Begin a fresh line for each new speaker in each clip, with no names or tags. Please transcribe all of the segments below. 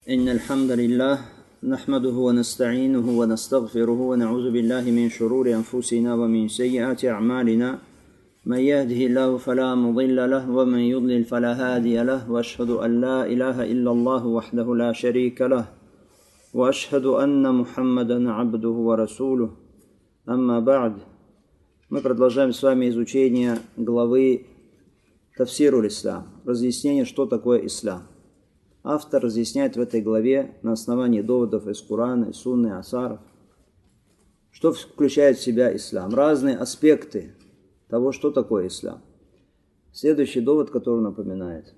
إن الحمد لله نحمده ونستعينه ونستغفره ونعوذ بالله من شرور أنفسنا ومن سيئات أعمالنا من يهده الله فلا مضل له ومن يضلل فلا هادي له وأشهد أن لا إله إلا الله وحده لا شريك له وأشهد أن محمدا عبده ورسوله أما بعد. Мы продолжаем с вами изучение главы Тафсируль Ислам, разъяснение, что такое ислам. Автор разъясняет в этой главе на основании доводов из Корана, из Сунны, Асаров, что включает в себя ислам, разные аспекты того, что такое ислам. Следующий довод, который напоминает.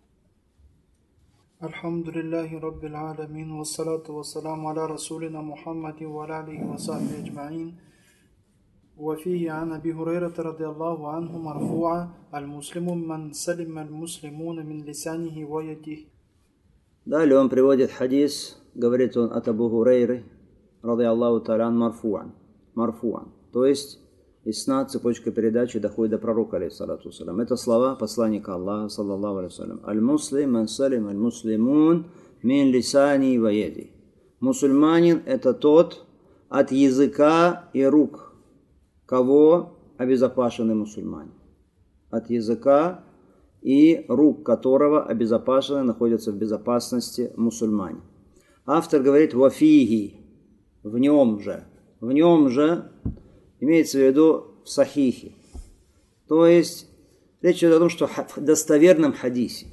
Алхамдулиллахи Раббил Аламин, вассалату вассаламу аля Расулина Мухаммади ва алихи ва сахби аджмаин. وفيه عن أبي هريرة رضي الله عنه مرفوعا المسلم من سلم المسلمون من لسانه ويده.
Далее он приводит хадис, говорит он от Абу Хурейры, ради Аллаху та'алян, марфуан. То есть, иснад, цепочка передачи доходит до пророка, алейхиссалату вассалям. Это слова посланника Аллаха, саллаллаху алейхи вассалям. Аль-муслим ман салим аль-муслимун мин лисани ва яди. Мусульманин – это тот от языка и рук, кого обезопасены мусульмане. От языка и рук которого обезопасены, находятся в безопасности мусульмане. Автор говорит «вафиги», в нем же, имеется в виду в сахихе. То есть речь идет о том, что в достоверном хадисе.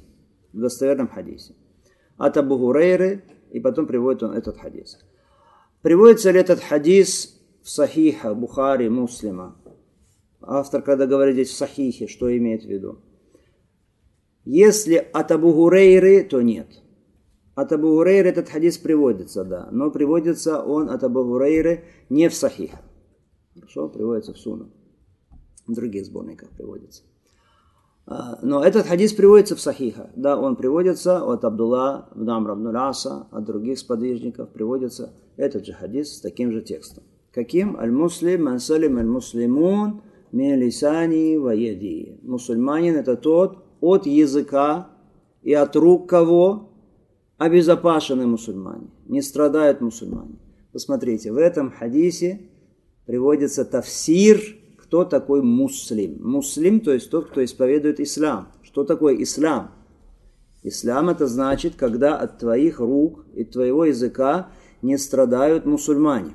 От Абу Хурейры, и потом приводит он этот хадис. Приводится ли этот хадис в сахиха Бухари, Муслима? Автор, когда говорит здесь в сахихе, что имеет в виду? Если от Абу Хурейры, то нет. От Абу Хурейры этот хадис приводится, да. Но приводится он от Абу Хурейры не в сахих. Хорошо, приводится в Сунну. В других сборниках приводится. Но этот хадис приводится в сахиха. Да, он приводится от Абдулла ибн Амр ибн Аса, от других сподвижников приводится этот же хадис с таким же текстом. Каким? Аль-муслим ман салим аль-муслимун мин лисани ва яди. Мусульманин – это тот, от языка и от рук кого обезопасены мусульмане, не страдают мусульмане. Посмотрите, в этом хадисе приводится тафсир, кто такой муслим. Муслим, то есть тот, кто исповедует ислам. Что такое ислам? Ислам – это значит, когда от твоих рук и твоего языка не страдают мусульмане.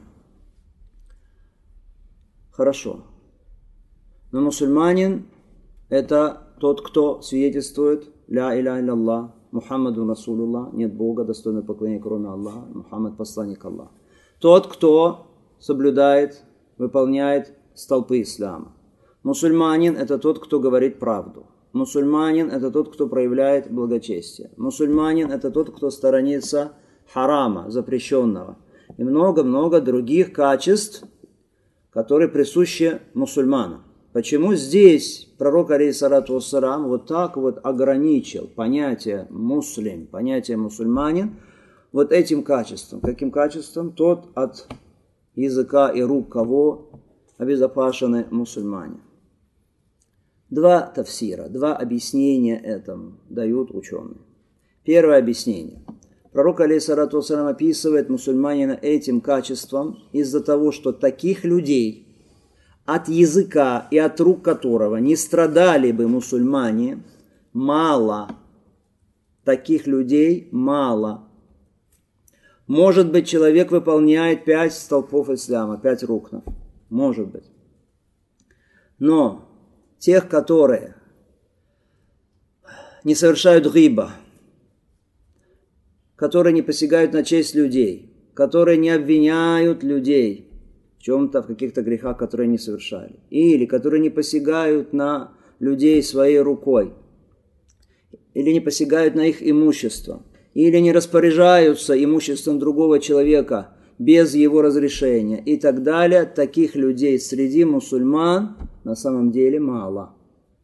Хорошо. Но мусульманин – это тот, кто свидетельствует «Ля иля илля Мухаммаду Расулуллах», нет Бога, достойного поклонения, кроме Аллаха, Мухаммад – посланник Аллаха. Тот, кто соблюдает, выполняет столпы ислама. Мусульманин – это тот, кто говорит правду. Мусульманин – это тот, кто проявляет благочестие. Мусульманин – это тот, кто сторонится харама, запрещенного. И много-много других качеств, которые присущи мусульманам. Почему здесь пророк, алейхиссалату вассалям, вот так вот ограничил понятие муслим, понятие мусульманин вот этим качеством? Каким качеством? Тот, от языка и рук кого обезопасены мусульмане. Два тафсира, два объяснения этому дают ученые. Первое объяснение. Пророк, алейхиссалату вассалям, описывает мусульманина этим качеством из-за того, что таких людей, от языка и от рук которого не страдали бы мусульмане, мало. Таких людей мало. Может быть, человек выполняет 5 столпов ислама, 5 рукнов. Может быть. Но тех, которые не совершают гиба, которые не посягают на честь людей, которые не обвиняют людей в чем-то, в каких-то грехах, которые они совершали, или которые не посягают на людей своей рукой, или не посягают на их имущество, или не распоряжаются имуществом другого человека без его разрешения и так далее, таких людей среди мусульман на самом деле мало.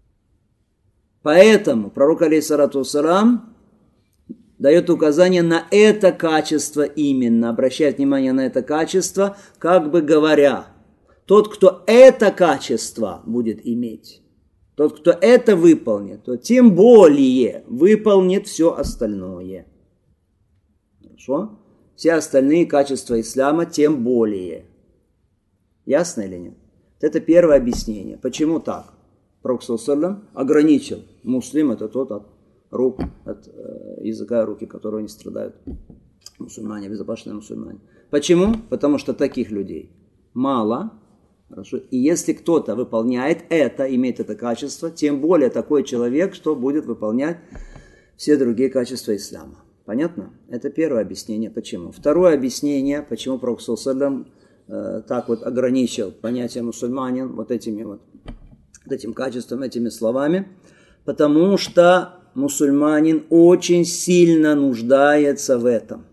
Поэтому пророк, алейхиссалату вассалям, дает указание на это качество именно, обращает внимание на это качество, как бы говоря, тот, кто это качество будет иметь, тот, кто это выполнит, то тем более выполнит все остальное. Хорошо? Все остальные качества ислама тем более. Ясно или нет? Это первое объяснение. Почему так? Пророк ﷺ ограничил. Муслим это тот от рук, от языка и руки, которого не страдают мусульмане, безопасные мусульмане. Почему? Потому что таких людей мало. Хорошо? И если кто-то выполняет это, имеет это качество, тем более такой человек, что будет выполнять все другие качества ислама. Понятно? Это первое объяснение. Почему? Второе объяснение, почему Пророк ﷺ так вот ограничил понятие мусульманин вот этим качеством, этими словами. Потому что мусульманин очень сильно нуждается в этом.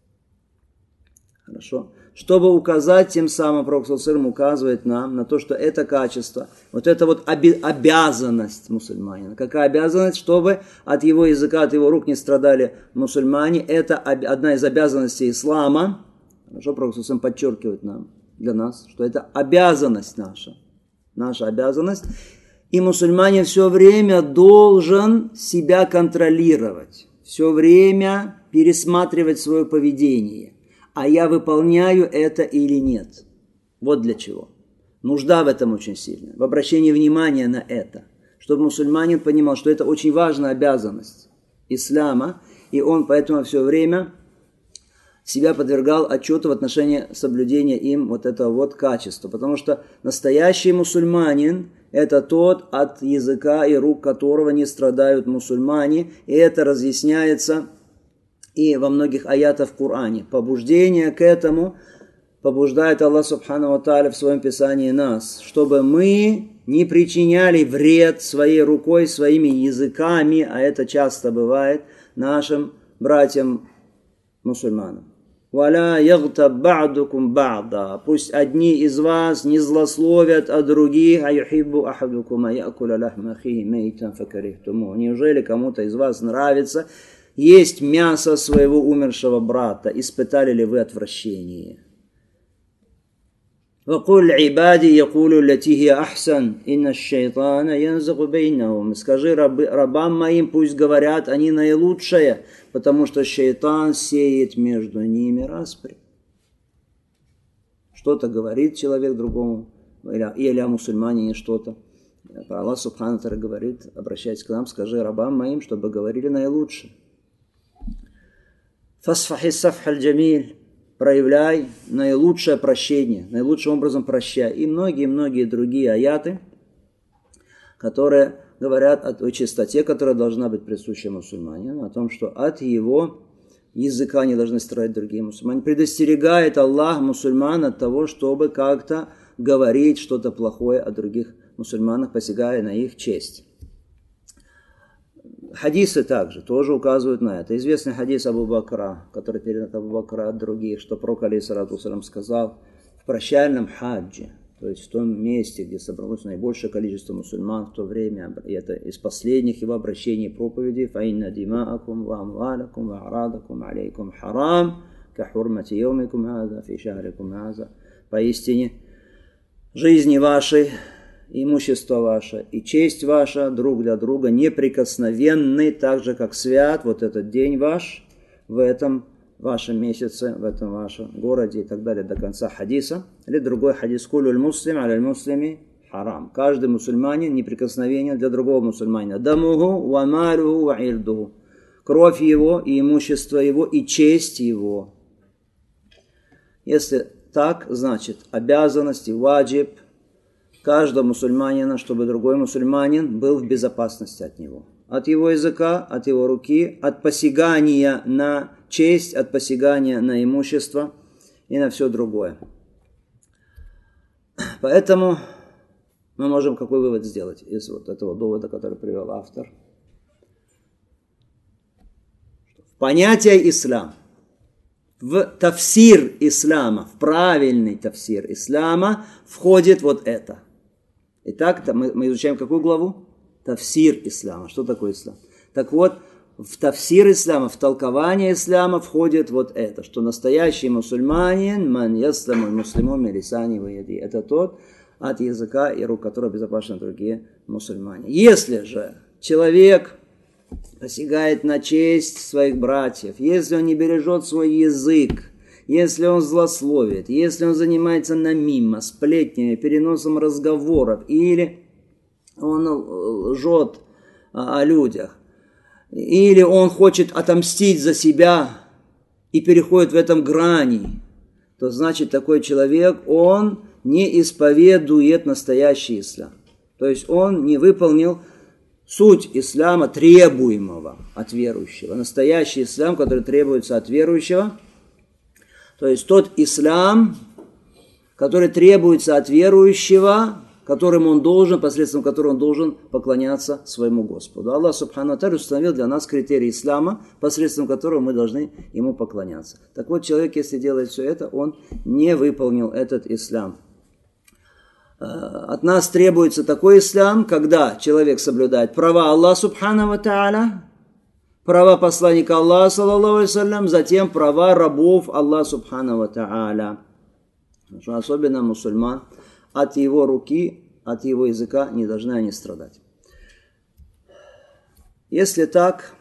Хорошо? Чтобы указать, тем самым Пророк ﷺ указывает нам на то, что это качество, вот это вот обязанность мусульманина. Какая обязанность? Чтобы от его языка, от его рук не страдали мусульмане. Это одна из обязанностей ислама. Хорошо, Пророк ﷺ подчеркивает нам, для нас, что это обязанность наша обязанность. И мусульманин все время должен себя контролировать, все время пересматривать свое поведение. А я выполняю это или нет? Вот для чего. Нужда в этом очень сильная. В обращении внимания на это. Чтобы мусульманин понимал, что это очень важная обязанность ислама. И он поэтому все время себя подвергал отчету в отношении соблюдения им вот этого вот качества. Потому что настоящий мусульманин – это тот, от языка и рук которого не страдают мусульмане. И это разъясняется и во многих аятах в Коране. Побуждение к этому побуждает Аллах Субхану ва Тааля в своем Писании нас, чтобы мы не причиняли вред своей рукой, своими языками, а это часто бывает, нашим братьям-мусульманам. «Валя ягтаб ба'дукум ба'да». Пусть одни из вас не злословят, а других. «А юхиббу ахадукум а я'куля лахма ахихи мейтан факарихтуму». Неужели кому-то из вас нравится есть мясо своего умершего брата? Испытали ли вы отвращение? «Вакуль ибади якулю лати хия ахсан, инна шайтана янзагу бейнахум». Скажи рабам моим, пусть говорят они наилучшее, потому что шайтан сеет между ними распри. Что-то говорит человек другому, или о мусульманине что-то. Аллах Субхану ва Тааля говорит, обращаясь к нам, скажи рабам моим, чтобы говорили наилучшее. «Фасфахи сафхаль джамиль». Проявляй наилучшее прощение, наилучшим образом прощай. И многие-многие другие аяты, которые говорят о той чистоте, которая должна быть присуща мусульманину, о том, что от его языка не должны страдать другие мусульмане. Предостерегает Аллах мусульман от того, чтобы как-то говорить что-то плохое о других мусульманах, посягая на их честь. Хадисы также тоже указывают на это. Известный хадис Абу Бакра, который передан от Абу Бакра от других, что пророк алейхиссалату вассалям сказал в прощальном хаджи, то есть в том месте, где собралось наибольшее количество мусульман в то время, и это из последних его обращений и проповедей: «Фаинна димаакум ва амвалакум ва арадакум алейкум харам, ка хурмати йомикум хаза фи шахрикум хаза». Поистине, жизни вашей, имущество ваше и честь ваша друг для друга неприкосновенны, так же, как свят вот этот день ваш в этом вашем месяце, в этом вашем городе и так далее до конца хадиса. Или другой хадис: «Кулюль муслим аляль муслими харам». Каждый мусульманин неприкосновенен для другого мусульманина. «Дамуху ва малюху ва ирдуху». Кровь его и имущество его и честь его. Если так, значит обязанность и ваджиб каждого мусульманина, чтобы другой мусульманин был в безопасности от него. От его языка, от его руки, от посягания на честь, от посягания на имущество и на все другое. Поэтому мы можем какой вывод сделать из вот этого довода, который привел автор? В понятие ислам, в тафсир ислама, в правильный тафсир ислама входит вот это. Итак, мы изучаем какую главу? Тафсир ислама. Что такое ислам? Так вот, в тафсир ислама, в толкование ислама входит вот это, что настоящий мусульманин, ман ясламу муслиму милисани ваяди, это тот, от языка и рук которого безопасны другие мусульмане. Если же человек посягает на честь своих братьев, если он не бережет свой язык, если он злословит, если он занимается намима, сплетнями, переносом разговоров, или он лжет о людях, или он хочет отомстить за себя и переходит в этом грани, то значит такой человек, он не исповедует настоящий ислам. То есть он не выполнил суть ислама, требуемого от верующего. Настоящий ислам, который требуется от верующего, то есть тот ислам, который требуется от верующего, которым он должен, посредством которого он должен поклоняться своему Господу. Аллах Субхану ва Тааля установил для нас критерий ислама, посредством которого мы должны ему поклоняться. Так вот, человек, если делает все это, он не выполнил этот ислам. От нас требуется такой ислам, когда человек соблюдает права Аллаха Субхану ва Тааля, права посланника Аллаха, саллаллаху алейхи ва саллям, затем права рабов Аллаха Субхану ва Тааля. Особенно мусульман, от его руки, от его языка не должны они страдать. Если так,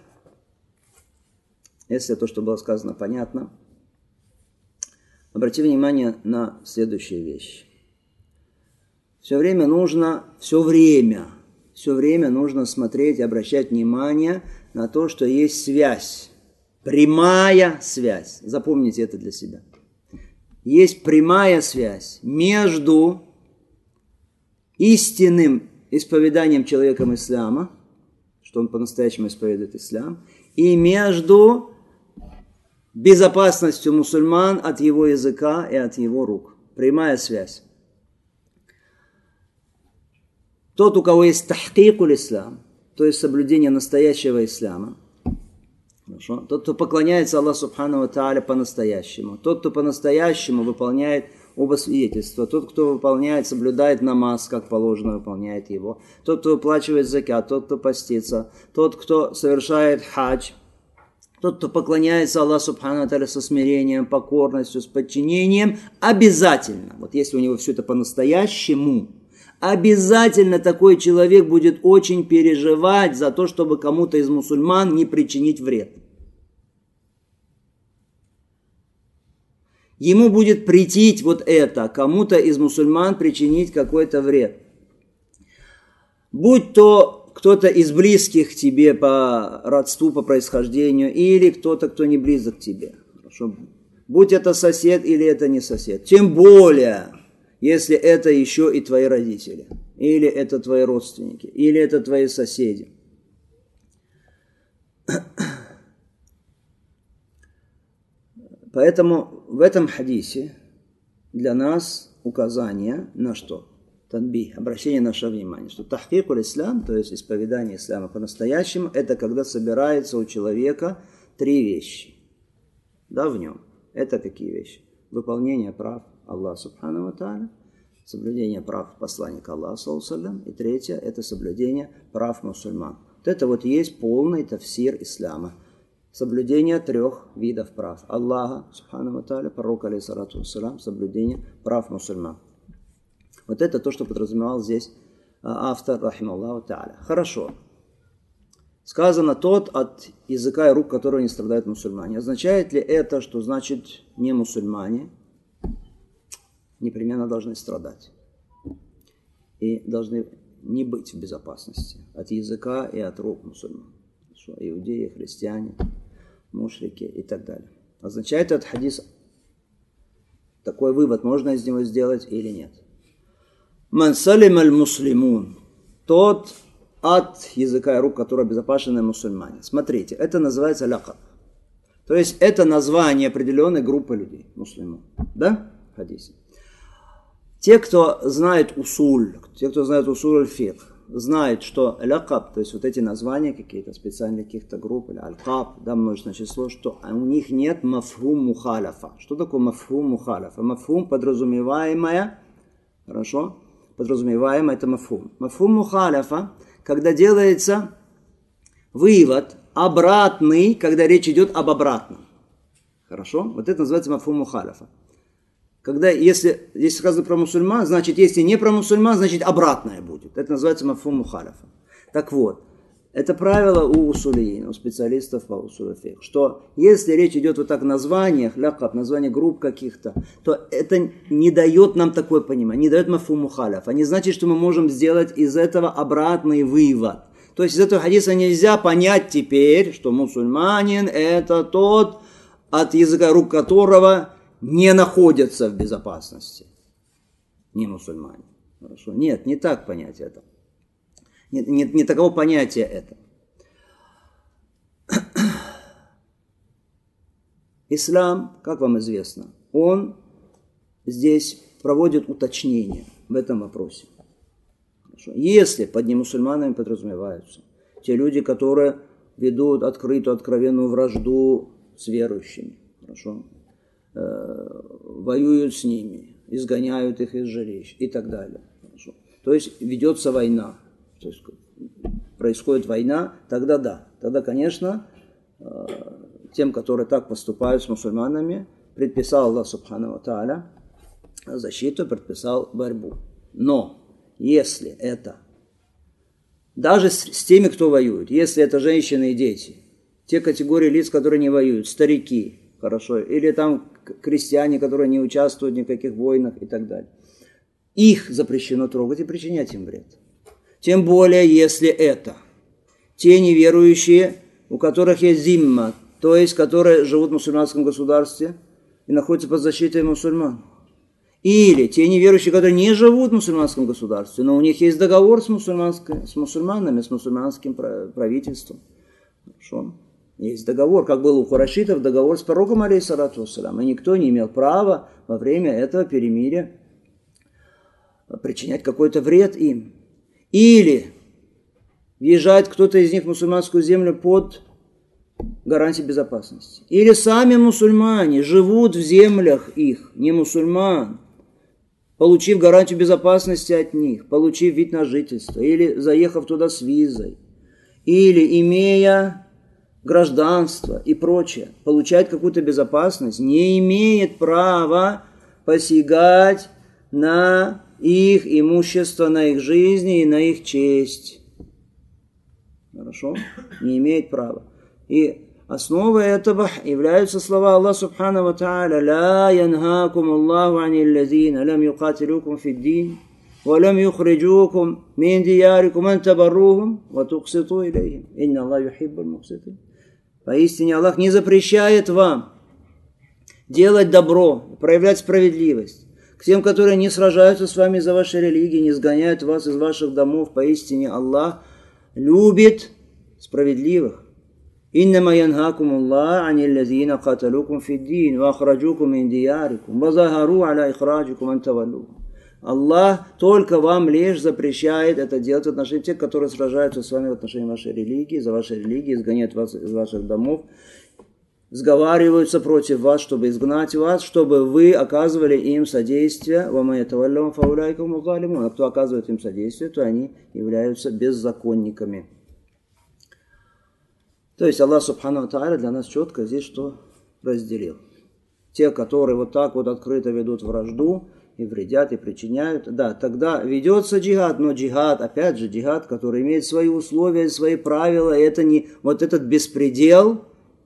если то, что было сказано, понятно, обрати внимание на следующие вещи. Все время нужно смотреть и обращать внимание на то, что есть связь, прямая связь. Запомните это для себя. Есть прямая связь между истинным исповеданием человеком ислама, что он по-настоящему исповедует ислам, и между безопасностью мусульман от его языка и от его рук. Прямая связь. Тот, у кого есть тахкикуль ислам, то есть соблюдение настоящего ислама, хорошо? Тот, кто поклоняется Аллаху Субхану ва Тааля по-настоящему, тот, кто по-настоящему выполняет оба свидетельства, тот, кто выполняет, соблюдает намаз, как положено, выполняет его, тот, кто выплачивает закят, тот, кто постится, тот, кто совершает хадж, тот, кто поклоняется Аллаху Субхану ва Тааля со смирением, покорностью, с подчинением, обязательно, вот если у него все это по-настоящему, обязательно такой человек будет очень переживать за то, чтобы кому-то из мусульман не причинить вред. Ему будет претить вот это, кому-то из мусульман причинить какой-то вред. Будь то кто-то из близких к тебе по родству, по происхождению, или кто-то, кто не близок к тебе. Хорошо? Будь это сосед или это не сосед. Тем более, если это еще и твои родители, или это твои родственники, или это твои соседи. Поэтому в этом хадисе для нас указание на что? Танбих, обращение нашего внимания, что тахкикуль ислам, то есть исповедание ислама по-настоящему, это когда собирается у человека три вещи. Да, в нем. Это какие вещи? Выполнение прав Аллаха Субхану ва Тааля, соблюдение прав посланника Аллаха, саллаллаху алейхи ва саллям, и третье, это соблюдение прав мусульман. Вот это вот есть полный тафсир ислама. Соблюдение трех видов прав. Аллаха, Субхану ва Тааля, пророк, алейхиссалату вассалям, соблюдение прав мусульман. Вот это то, что подразумевал здесь автор, рахималлаху тааля. Хорошо. Сказано тот, от языка и рук которого не страдают мусульмане. Означает ли это, что значит не мусульмане непременно должны страдать и должны не быть в безопасности от языка и от рук мусульман? Иудеи, христиане, мушрики и так далее. Означает этот хадис, такой вывод можно из него сделать или нет? Ман салим аль-муслимун, тот от языка и рук, который обезопасены мусульмане. Смотрите, это называется лякаб. То есть это название определенной группы людей, мусульман. Да? В хадисе. Те, кто знает усуль аль-фикх, знает, что лякаб, то есть вот эти названия какие-то специальные каких-то групп, или аль-каб, да, множественное число, что у них нет мафхум мухаляфа. Что такое мафхум мухаляфа? Мафхум подразумеваемое, хорошо? Подразумеваемое это мафхум. Мафхум мухаляфа, когда делается вывод обратный, когда речь идет об обратном. Хорошо? Вот это называется мафхум мухаляфа. Когда, если здесь сказано про мусульман, значит, если не про мусульман, значит, обратное будет. Это называется мафхум мухаляфа. Так вот, Это правило у усулиин, у специалистов по усулю фикх, что если речь идет вот так о названиях, лякаб, название групп каких-то, то это не дает нам такое понимание, не дает мафхум мухаляф, а не значит, что мы можем сделать из этого обратный вывод. То есть из этого хадиса нельзя понять теперь, что мусульманин это тот, от языка рук которого не находятся в безопасности. Не мусульманин. Хорошо. Нет, не так понять это. Не таково понятие это. Ислам, как вам известно, он здесь проводит уточнение в этом вопросе. Хорошо. Если под немусульманами подразумеваются те люди, которые ведут открытую, откровенную вражду с верующими, хорошо, воюют с ними, изгоняют их из жилищ и так далее. Хорошо. То есть ведется война. То есть происходит война, тогда да. Тогда, конечно, тем, которые так поступают с мусульманами, предписал Аллах Субхану ва Тааля защиту, предписал борьбу. Но если это, даже с теми, кто воюет, если это женщины и дети, те категории лиц, которые не воюют, старики, хорошо, или там крестьяне, которые не участвуют в никаких войнах и так далее, их запрещено трогать и причинять им вред. Тем более, если это те неверующие, у которых есть зимма, то есть, которые живут в мусульманском государстве и находятся под защитой мусульман. Или те неверующие, которые не живут в мусульманском государстве, но у них есть договор с мусульманами, с мусульманским правительством. Хорошо. Есть договор, как был у хурашитов договор с пророком, алейхиссалату вассалям, и никто не имел права во время этого перемирия причинять какой-то вред им. Или въезжает кто-то из них в мусульманскую землю под гарантией безопасности. Или сами мусульмане живут в землях их, не мусульман, получив гарантию безопасности от них, получив вид на жительство, или заехав туда с визой, или имея гражданство и прочее, получает какую-то безопасность, не имеет права посягать на их имущество, на их жизни и на их честь. Хорошо? Не имеет права. И основой этого являются слова Аллаха Субхану ва Тааля: «Ла янхакум Аллаху анил лазина лам юкатилукум фиддин, ва лам юхриджукум мин диярикум ан табаррухум ва туқситу илейхим. Инна Аллах юхиббуль муқситин». Поистине Аллах не запрещает вам делать добро, проявлять справедливость к тем, которые не сражаются с вами за ваши религии, не сгоняют вас из ваших домов. Поистине Аллах любит справедливых. «Иннама янхакум Аллах анил лазина каталукум фиддин, ва ахраджукум мин диярикум, ва захару аля ихраджикум ан таваллухум». Аллах только вам лишь запрещает это делать в отношении тех, которые сражаются с вами в отношении вашей религии, за вашей религией, изгоняют вас из ваших домов, сговариваются против вас, чтобы изгнать вас, чтобы вы оказывали им содействие. А кто оказывает им содействие, то они являются беззаконниками. То есть Аллах Субхану ва Тааля для нас четко здесь что разделил. Те, которые вот так вот открыто ведут вражду и вредят, и причиняют, да, тогда ведется джихад, но джихад, опять же, джихад, который имеет свои условия, свои правила, и это не вот этот беспредел,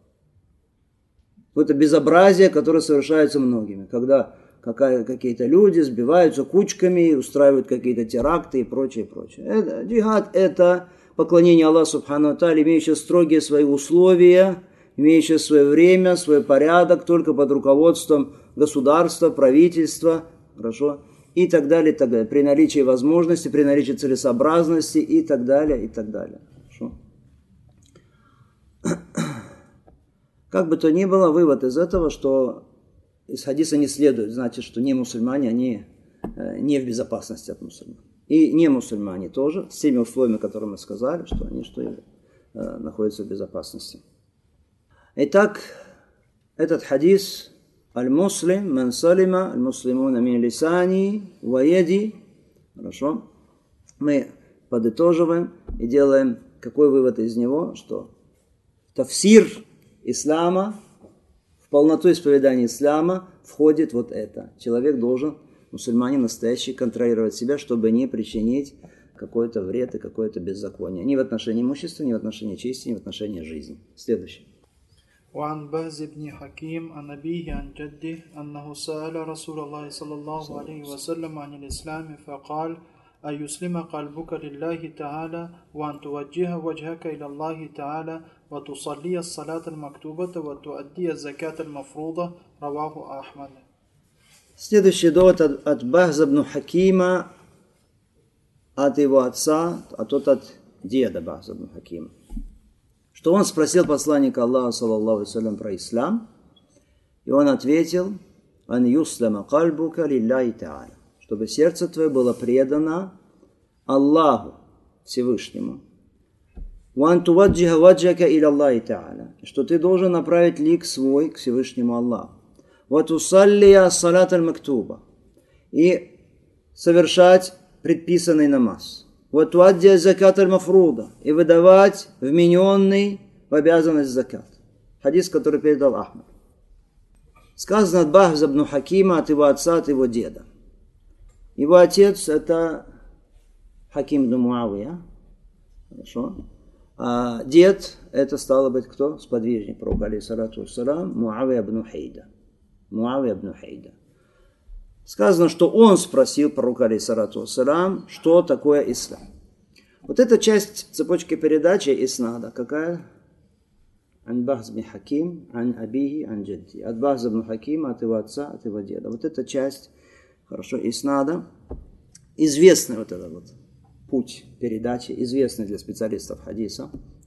это безобразие, которое совершается многими, когда какие-то люди сбиваются кучками, устраивают какие-то теракты и прочее, прочее. Джихад – это поклонение Аллаху Субхану ва Тааля, имеющее строгие свои условия, имеющее свое время, свой порядок, только под руководством государства, правительства, хорошо, и так далее, при наличии возможности, при наличии целесообразности и так далее, и так далее. Хорошо. Как бы то ни было, вывод из этого, что из хадиса не следует, значит, что не мусульмане, они не в безопасности от мусульман. И не мусульмане тоже, с теми условиями, которые мы сказали, что они находятся в безопасности. Итак, этот хадис: «Аль-муслим ман салима аль-муслимуна мин лисани ва яди». Хорошо. Мы подытоживаем и делаем какой вывод из него, что тафсир ислама, в полноту исповедания ислама входит вот это. Человек должен, мусульманин настоящий, контролировать себя, чтобы не причинить какой-то вред и какое-то беззаконие. Ни в отношении имущества, ни в отношении чести, ни в отношении жизни. Следующий.
وعن بهز بن حكيم عن أبيه عن جده أنه سأل رسول الله صلى الله عليه وسلم عن الإسلام فقال أن يسلم قلبك لله تعالى وأن توجه وجهك إلى الله تعالى وتصلي الصلاة المكتوبة وتؤدي الزكاة المفروضة رواه أحمد.
Следующий довод от Бахза ибн Хакима, от его отца, а тот от деда Бахза ибн Хакима. Что он спросил посланника Аллаха, саллаллаху алейхи ва саллям, про ислам, и он ответил: «Ан юслама кальбука лилляхи та'аля», чтобы сердце твое было предано Аллаху Всевышнему. «Ван туваджиха ваджака иля Аллахи та'аля», что ты должен направить лик свой к Всевышнему Аллаху. «Ва тусаллия салат аль-мактуба», и совершать предписанный намаз. Вот туаддия закат аль-мафруда, и выдавать вмененный в обязанность закат. Хадис, который передал Ахмад. Сказано от Бахза ибн Хакима, от его отца, от его деда. Его отец это Хаким ибн Муавия. Хорошо. А дед это стало быть кто? Сподвижник пророка алейхиссалату вассалам, Муавия ибн Хейда. Муавия ибн Хейда. Сказано, что он спросил пророка алейхиссалату вассалам, что такое ислам. Вот эта часть цепочки передачи иснада какая? Ан Бахз бин Хаким, ан абихи, ан джадди. От Бахза бин Хакима, от его отца, от его деда. Вот эта часть, хорошо, иснада, известный вот этот вот путь передачи, известный для специалистов хадиса.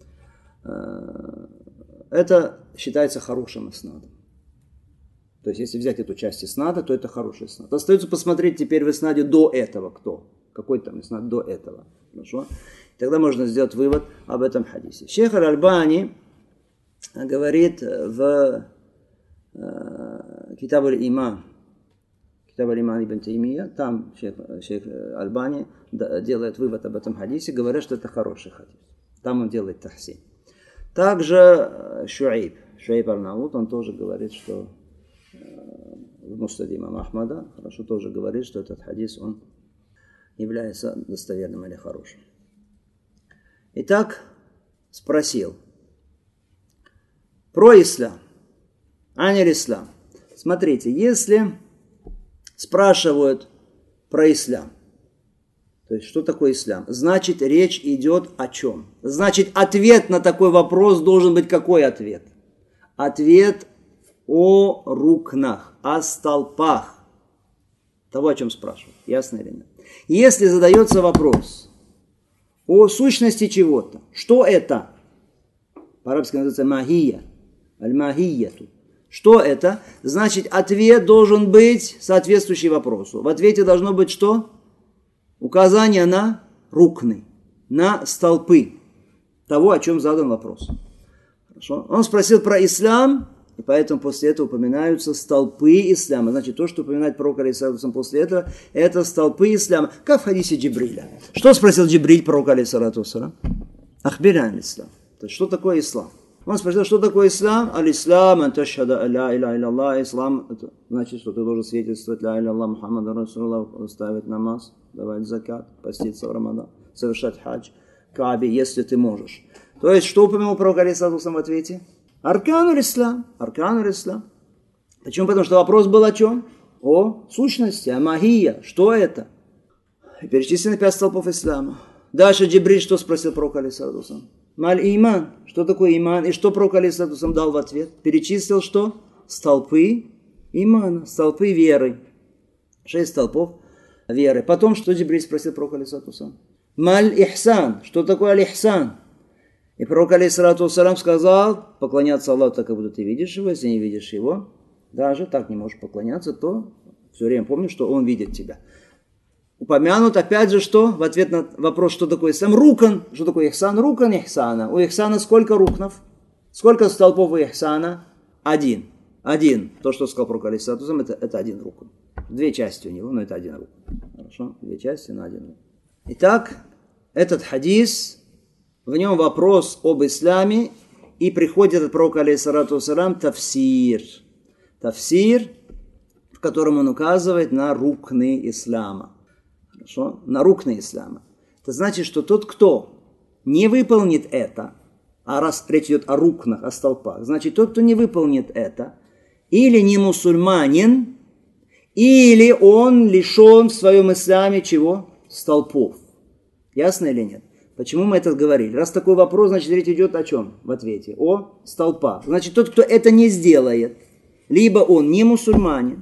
Это считается хорошим иснадом. То есть, если взять эту часть иснада, то это хороший иснад. Остается посмотреть теперь в иснаде до этого кто. Какой там иснад до этого. Хорошо? Тогда можно сделать вывод об этом хадисе. Шейх Аль-Альбани говорит в Китаб аль-Иман. Китаб аль-Иман ибн Таймия. Там шейх Аль-Альбани делает вывод об этом хадисе. Говорят, что это хороший хадис. Там он делает тахсин. Также Шуайб Ар-Науд, он тоже говорит, что в Муснаде имама Ахмада, хорошо, тоже говорит, что этот хадис, он является достоверным или хорошим. Итак, спросил про ислам. Аниль ислам. Смотрите, если спрашивают про ислам, то есть что такое ислам, значит речь идет о чем? Значит ответ на такой вопрос должен быть какой ответ? Ответ о рукнах, о столпах. Того, о чем спрашивают. Ясно или нет? Если задается вопрос о сущности чего-то, что это? По-арабски называется магия. Аль-магияту. Что это? Значит, ответ должен быть соответствующий вопросу. В ответе должно быть что? Указание на рукны, на столпы того, о чем задан вопрос. Хорошо? Он спросил про ислам, и поэтому после этого упоминаются столпы ислама. Значит, то, что упоминает пророк алейхиссалату после этого, это столпы ислама. Как в хадисе Джибриля. Что спросил Джибриль пророк алейхиссалату вассалам? Ахбир ан ислам. То есть, что такое ислам? Он спросил, что такое ислам? Аль-ислам, анташхада ля иля илля Аллах. Ислам, это значит, что ты должен свидетельствовать ля иля Аллах, Мухаммад Расулуллах, ставить намаз, давать закат, поститься в Рамадан, совершать хадж, Кааби, если ты можешь. То есть, что упомянул пророк алейхиссалату вассалам в ответе? Аркану ислам. Аркану ислам. Почему? Потому что вопрос был о чем? О сущности, о магии. Что это? И перечислены 5 столпов ислама. Дальше Джибриль что спросил пророка алейхиссалату вассалам? Маль иман. Что такое иман? И что пророк алейхиссалату вассалам дал в ответ? Перечислил что? Столпы имана, столпы веры. 6 столпов веры. Потом что Джибриль спросил пророка алейхиссалату вассалам? Маль ихсан. Что такое аль-ихсан? И пророк алейхиссалату вассалам сказал, поклоняться Аллаху так, как будто ты видишь его. Если не видишь его, даже так не можешь поклоняться, то все время помни, что он видит тебя. Упомянут опять же, что в ответ на вопрос, что такое ислам, рукан. Что такое ихсан? Рукан ихсана. У ихсана сколько рукнов? Сколько столпов у ихсана? Один. То, что сказал пророк алейхиссалату вассалам, это один рукан. 2 части у него, но это один рукан. Хорошо? 2 части на один рукан. Итак, этот хадис, в нем вопрос об исламе, и приходит от пророка алейхиссалату вассалам тафсир. Тафсир, в котором он указывает на рукны ислама. Хорошо? На рукны ислама. Это значит, что тот, кто не выполнит это, а раз речь идет о рукнах, о столпах, значит, тот, кто не выполнит это, или не мусульманин, или он лишен в своем исламе чего? Столпов. Ясно или нет? Почему мы это говорили? Раз такой вопрос, значит, речь идет о чем в ответе? О столпах. Значит, тот, кто это не сделает, либо он не мусульманин,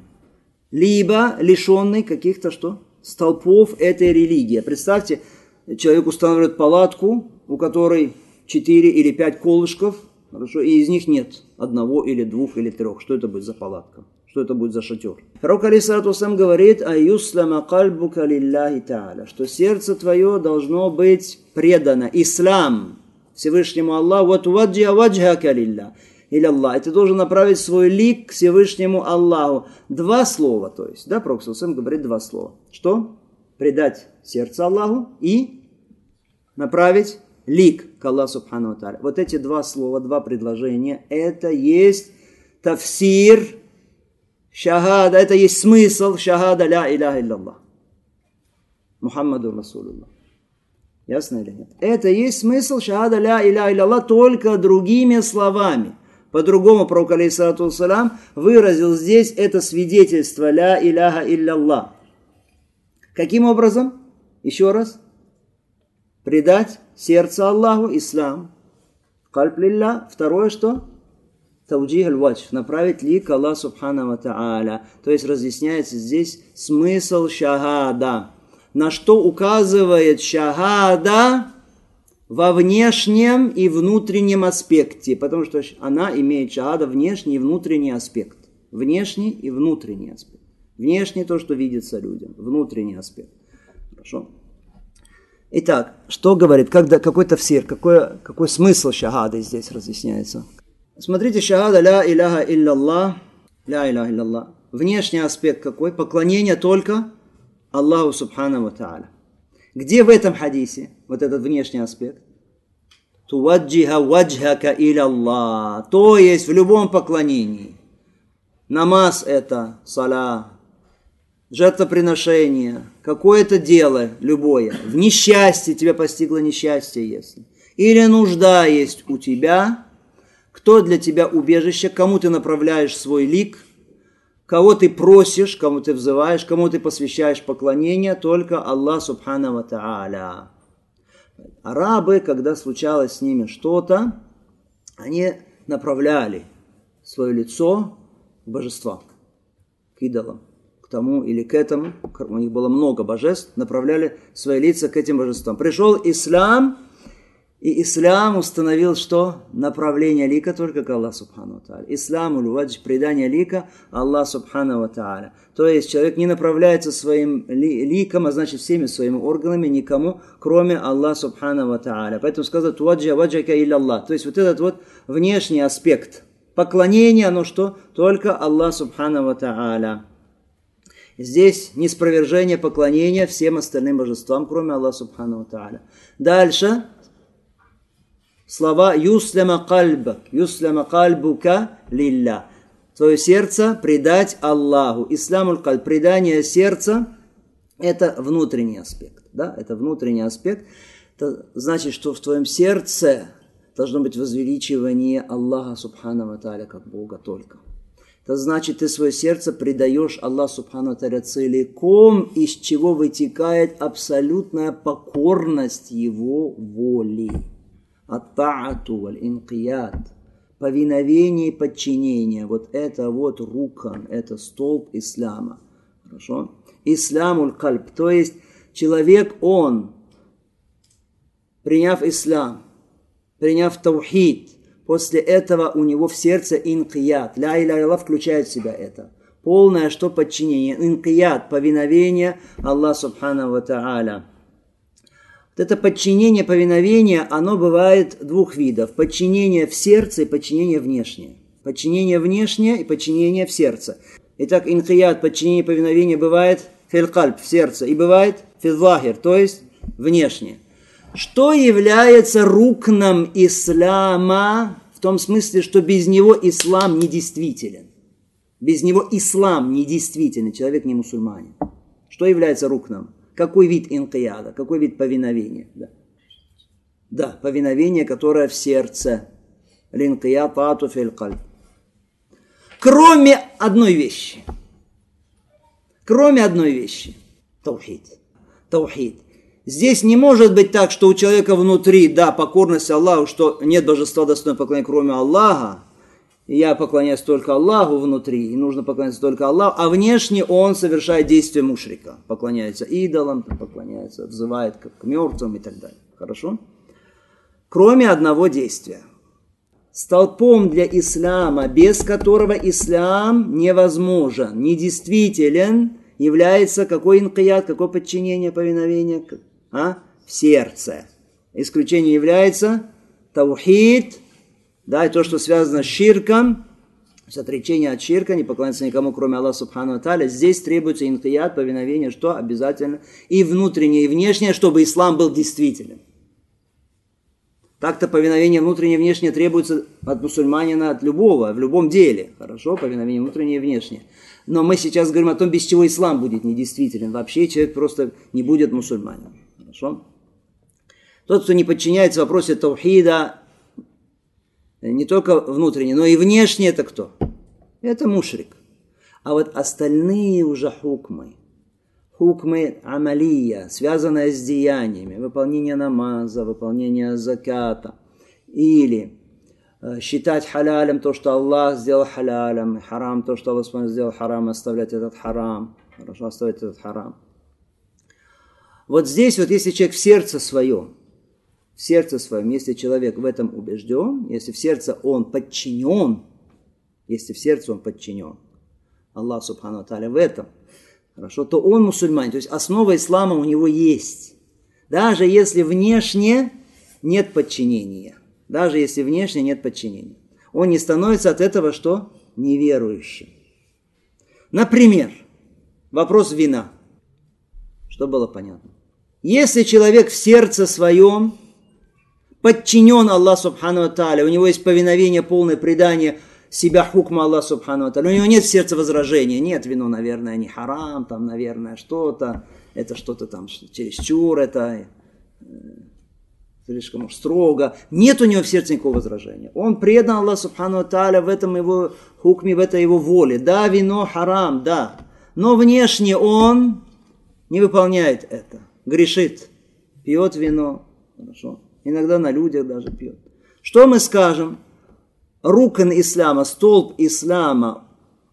либо лишенный каких-то что? Столпов этой религии. Представьте, человек устанавливает палатку, у которой 4 или 5 колышков, хорошо, и из них нет 1 или 2 или 3. Что это будет за палатка? Что это будет за шатер? Пророк алейхиссалату вассалям говорит: «Аюслама кальбука лилляхи та'аля», что сердце твое должно быть предано, ислам, Всевышнему Аллаху, «Ва туваджиха ваджхака лилля», или Аллах, и ты должен направить свой лик к Всевышнему Аллаху. 2 слова, то есть, да, Пророк алейхиссалату говорит 2 слова. Что? Предать сердце Аллаху и направить лик к Аллаху субхану ва тааля. Вот эти 2 слова, 2 предложения, это есть тафсир шахада, это есть смысл шахада ля иляха илляллах. Мухаммаду Расулуллах. Ясно или нет? Это есть смысл шахада ля иляха илляллах, только другими словами. По-другому пророк алейхиссалату вассалям выразил здесь это свидетельство ля иляха илляллах. Каким образом? Еще раз. Предать сердце Аллаху, ислам. Кальб лилля. Второе что? Тауджих аль-вадж. Направить лик Аллаху субхану ва тааля. То есть разъясняется здесь смысл шахада. На что указывает шахада во внешнем и внутреннем аспекте. Потому что она имеет шахада внешний и внутренний аспект. Внешний и внутренний аспект. Внешний то, что видится людям. Внутренний аспект. Хорошо. Итак, что говорит, какой тафсир, какой смысл шахады здесь разъясняется? Смотрите, шахада ля иляха илляллах, ля иляха илляллах. Внешний аспект какой? Поклонение только Аллаху субхану ва тааля. Где в этом хадисе вот этот внешний аспект? Туваджиха ваджхака иляллах. То есть в любом поклонении. Намаз это саля, жертвоприношение, какое-то дело, любое. В несчастье тебя постигло несчастье, если. Или нужда есть у тебя. Кто для тебя убежище, кому ты направляешь свой лик, кого ты просишь, кому ты взываешь, кому ты посвящаешь поклонение, только Аллах субхану ва тааля. Арабы, когда случалось с ними что-то, они направляли свое лицо к божествам, к идолам, к тому или к этому. У них было много божеств, направляли свои лица к этим божествам. Пришел ислам, и ислам установил что? Направление лика только к Аллаху субхану ва тааля. Ислам, уль-вадж, предание лика Аллаху субхану ва тааля. То есть человек не направляется своим ликом, а значит всеми своими органами никому, кроме Аллаха субхану ва тааля. Поэтому сказано «Туаджа ваджака илля Аллах». То есть вот этот вот внешний аспект поклонения, оно что? Только Аллах субхану ва тааля. Здесь неспровержение поклонения всем остальным божествам, кроме Аллаха субхану ва тааля. Дальше слова «Юслама кальбука лилля». Твое сердце предать Аллаху. Исламуль кальб, предание сердца, это внутренний аспект. Да? Это внутренний аспект. Это значит, что в твоем сердце должно быть возвеличивание Аллаха субхану ва тааля как Бога только. Это значит, ты свое сердце предаешь Аллаху субхану ва тааля целиком, из чего вытекает абсолютная покорность Его воли. Ат-та'ату валь-инқияд. Повиновение и подчинение. Вот это вот рукан, это столб ислама. Хорошо? Исламуль кальб. То есть человек, он, приняв ислам, приняв таухид, после этого у него в сердце инқияд. Ля иля илля включает в себя это. Полное что подчинение. Инқияд, повиновение Аллаху субхану ва тааля. Вот это подчинение, повиновение, оно бывает 2 видов. Подчинение в сердце и подчинение внешнее. Подчинение внешнее и подчинение в сердце. Итак, инқияд, подчинение, повиновение бывает фил-кальб, в сердце, и бывает фил-захир, то есть внешнее. Что является рукном ислама в том смысле, что без него ислам недействителен? Без него ислам недействителен, человек не мусульманин. Что является рукном? Какой вид инкияда? Какой вид повиновения? Да, повиновение, которое в сердце. Линкияд таату фил кальб. Кроме одной вещи. Кроме одной вещи. Таухид. Таухид. Здесь не может быть так, что у человека внутри, да, покорность Аллаху, что нет божества достойного поклонения, кроме Аллаха, и я поклоняюсь только Аллаху внутри, и нужно поклоняться только Аллаху, а внешне он совершает действия мушрика, поклоняется идолам, поклоняется, взывает к мертвым и так далее. Хорошо? Кроме одного действия. Столпом для ислама, без которого ислам невозможен, недействителен, является какой инкияд, какое подчинение, повиновение? В сердце. Исключением является таухид, да, и то, что связано с ширком, с отречением от ширка, не поклоняться никому, кроме Аллаха Субхану ва Тааля. Здесь требуется инкияд, повиновение, что обязательно, и внутреннее, и внешнее, чтобы ислам был действителен. Так-то повиновение внутреннее и внешнее требуется от мусульманина, от любого, в любом деле. Хорошо, повиновение внутреннее и внешнее. Но мы сейчас говорим о том, без чего ислам будет недействителен. Вообще человек просто не будет мусульманином. Хорошо? Тот, кто не подчиняется в вопросе таухида, не только внутренне, но и внешне, это кто? Это мушрик. А вот остальные уже хукмы амалия, связанные с деяниями, выполнение намаза, выполнение заката, или считать халялем то, что Аллах сделал халялем, харам то, что Аллах сделал харам, оставлять этот харам. Хорошо, оставлять этот харам. Вот здесь вот если человек в сердце своем, если человек в этом убежден, если в сердце он подчинен, Аллах Субхану ва Тааля в этом, хорошо, то он мусульманин, то есть основа ислама у него есть. Даже если внешне нет подчинения. Он не становится от этого что? Неверующим. Например, вопрос вина. Что было понятно? Если человек в сердце своем подчинен Аллаху Субхану ва Тааля, у него есть повиновение, полное предание себя хукму Аллаху Субхану ва Тааля, у него нет в сердце возражения, нет, вино, наверное, не харам, там, наверное, что-то, это что-то там чересчур, это слишком уж строго, нет у него в сердце никакого возражения. Он предан Аллаху Субхану ва Тааля в этом его хукме, в этой его воле. Да, вино харам, да, но внешне он не выполняет это, грешит, пьет вино, хорошо, иногда на людях даже пьет. Что мы скажем? Рукн ислама, столб ислама,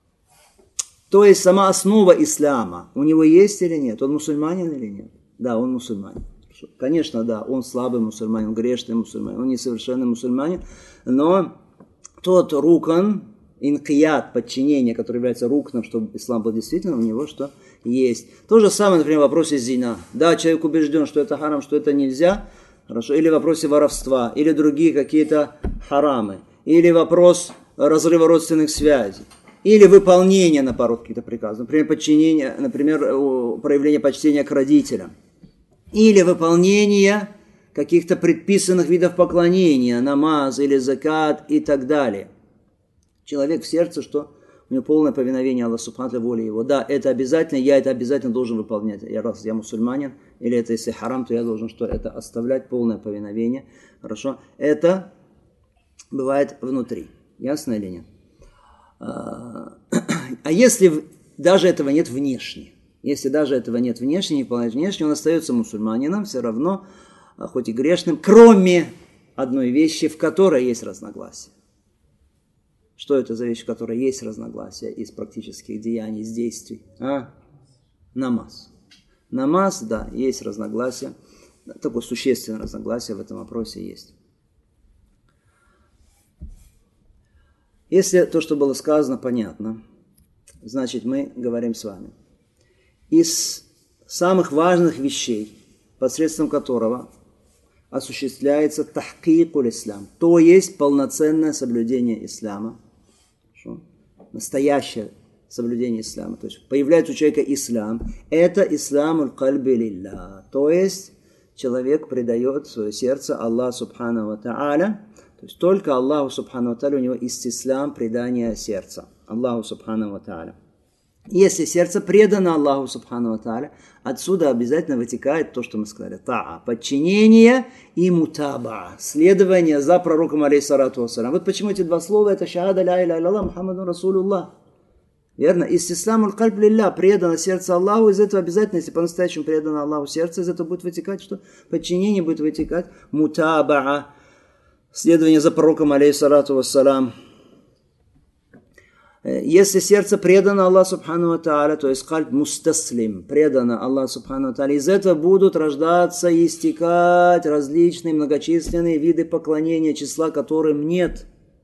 то есть сама основа ислама, у него есть или нет? Он мусульманин или нет? Да, он мусульманин. Конечно, да, он слабый мусульманин, грешный мусульманин, он несовершенный мусульманин, но тот рукн, инкияд, подчинение, который является рукном, чтобы ислам был действительно, у него что есть. То же самое, например, в вопросе зина. Да, человек убежден, что это харам, что это нельзя, хорошо, или в вопросе воровства, или другие какие-то харамы, или вопрос разрыва родственных связей, или выполнение, наоборот, каких-то приказов, например, подчинение, например, проявление почтения к родителям, или выполнение каких-то предписанных видов поклонения, намаз или закат и так далее. Человек в сердце, что у него полное повиновение Аллаху Субхану ва Тааля, воле его. Да, это обязательно, я это обязательно должен выполнять. Раз я мусульманин, или это если харам, то я должен что? Это оставлять, полное повиновение. Хорошо? Это бывает внутри. Ясно или нет? А если даже этого нет внешне? Если даже этого нет внешне, не выполняет внешне, он остается мусульманином, все равно, хоть и грешным, кроме одной вещи, в которой есть разногласия. Что это за вещь, в которой есть разногласия из практических деяний, из действий? Намаз. Намаз, да, есть разногласия. Такое существенное разногласие в этом вопросе есть. Если то, что было сказано, понятно, значит, мы говорим с вами. Из самых важных вещей, посредством которого осуществляется тахкикуль ислам, то есть полноценное соблюдение ислама, настоящее соблюдение ислама, то есть появляется у человека ислам, это исламуль кальби лилля, то есть человек предает свое сердце Аллаху Субхану ва Тааля, то есть только Аллаху Субхану ва Тааля, у него истислам, предание сердца, Аллаху Субхану ва Тааля. Если сердце предано Аллаху Субхану ва Тааля, отсюда обязательно вытекает то, что мы сказали. Таа, подчинение и мутаба, следование за пророком алейхиссалату вассалям. Вот почему эти два слова, это шахада ля иля илля Мухаммаду Расулуллах. Верно? Истисламуль кальб лилля, предано сердце Аллаху, из этого обязательно, если по-настоящему предано Аллаху сердце, из этого будет вытекать что? Подчинение будет вытекать мутаба, следование за пророком алейхиссалату вассалям. Если сердце предано Аллаху Субхану ва Тааля, то есть кальб мустаслим, предано Аллаху Субхану ва Тааля, из этого будут рождаться и истекать различные многочисленные виды поклонения, числа которым нет.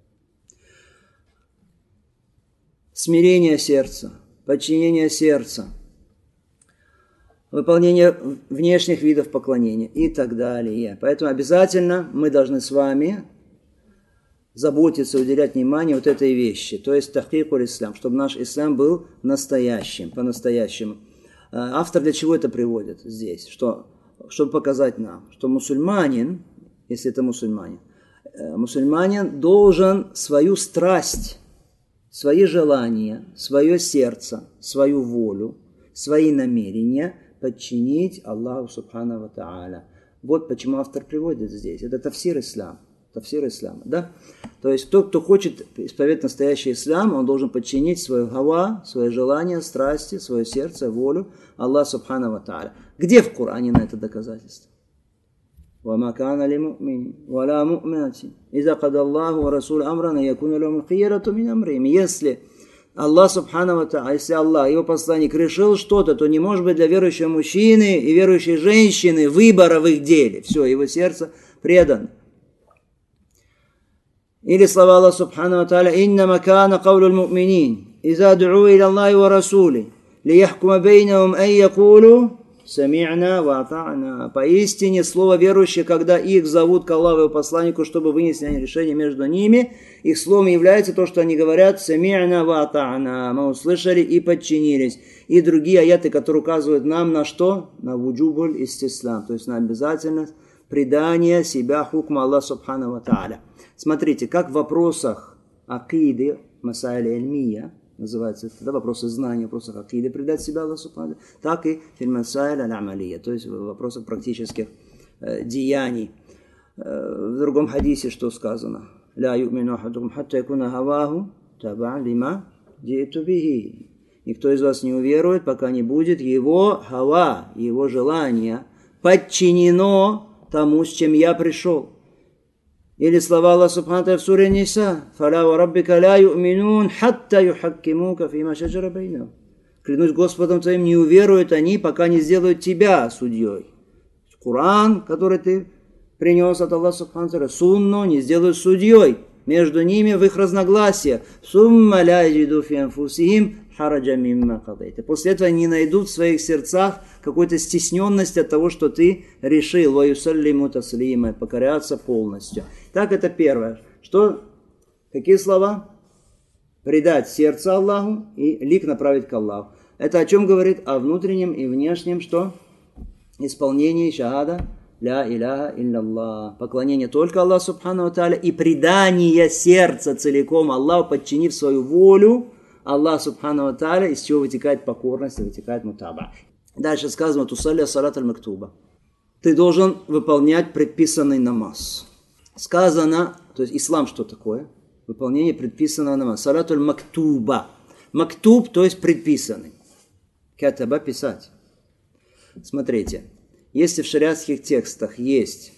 Смирение сердца, подчинение сердца, выполнение внешних видов поклонения и так далее. Поэтому обязательно мы должны с вами заботиться, уделять внимание вот этой вещи, то есть тахкикуль ислам, чтобы наш ислам был настоящим, по-настоящему. Автор для чего это приводит здесь? Чтобы показать нам, что мусульманин, если это мусульманин должен свою страсть, свои желания, свое сердце, свою волю, свои намерения подчинить Аллаху Субхану ва Тааля. Вот почему автор приводит здесь. Это тафсир ислама. Да? То есть тот, кто хочет исповедать настоящий ислам, он должен подчинить свое гава, свои желания, страсти, свое сердце, волю Аллаху Субхану ва Тааля. Где в Коране на это доказательство? وَمَا كَانَ لِمُؤْمِنٍ وَلَا مُؤْمِنَةٍ إِذَا قَضَى اللَّهُ وَرَسُولُهُ أَمْرًا أَن يَكُونَ لَهُمُ الْخِيَرَةُ مِنْ أَمْرِهِمْ. Если Аллах Субхану ва Тааля, если Аллах, его посланник, решил что-то, то не может быть для верующего мужчины и верующей женщины выбора в их деле. Все, его сердце предано. Или слова Аллаха Субхану ва Тааля: «Иннама кана каулул му'минин, иза ду'у иля Аллахи ва расули, лияхкума бейнахум ан якулу сами'на ва атa'на». Поистине, слово верующих, когда их зовут к Аллаху и его посланнику, чтобы вынесли решение между ними, их словом является то, что они говорят: сами'на ва атa'на. Мы услышали и подчинились. И другие аяты, которые указывают нам на что? На вуджубуль истислам, то есть на обязательность предания себя хукма Аллаха Субхану ва Тааля. Смотрите, как в вопросах акиды, масаиль ильмия, называется это, да, вопросы знания, вопросах акиды, предать себя Аллаху Субхану, так и фильмасаиль аль-амалия, то есть в вопросах практических деяний. В другом хадисе что сказано? «Ля ю'мину ахадукум хатта якуна хаваху таба'ан лима джи'ту бихи». Никто из вас не уверует, пока не будет его хава, его желание подчинено тому, с чем я пришел. Или слова Аллаха Субхану ва Тааля в суре Ниса: «Фаля ва раббика ля ю'минун хатта юхаккимука фима шаджара бейнахум». Клянусь Господом твоим, не уверуют они, пока не сделают тебя судьей. Коран, который ты принес от Аллаха Субхану ва Тааля, сунну не сделают судьей между ними в их разногласиях. «Сумма ля яджиду фи анфусихим хараджа мимма кадайта». После этого не найдут в своих сердцах какой-то стесненности от того, что ты решил. «Ва юсаллиму таслима», покоряться полностью. Так, это первое. Что? Какие слова? Предать сердце Аллаху и лик направить к Аллаху. Это о чем говорит? О внутреннем и внешнем что? Исполнении шахада ля иляха илляллах. Поклонение только Аллаху Субхану ва Тааля и предание сердца целиком Аллаху, подчинив свою волю Аллах Субхану ва Тааля, из чего вытекает покорность и вытекает мутаба. Дальше сказано: «Тусалли салат аль-мактуба». Ты должен выполнять предписанный намаз. Сказано, то есть ислам что такое? Выполнение предписанного намаза. Салат аль-мактуба. Мактуб, то есть предписанный. Катаба — писать. Смотрите, если в шариатских текстах есть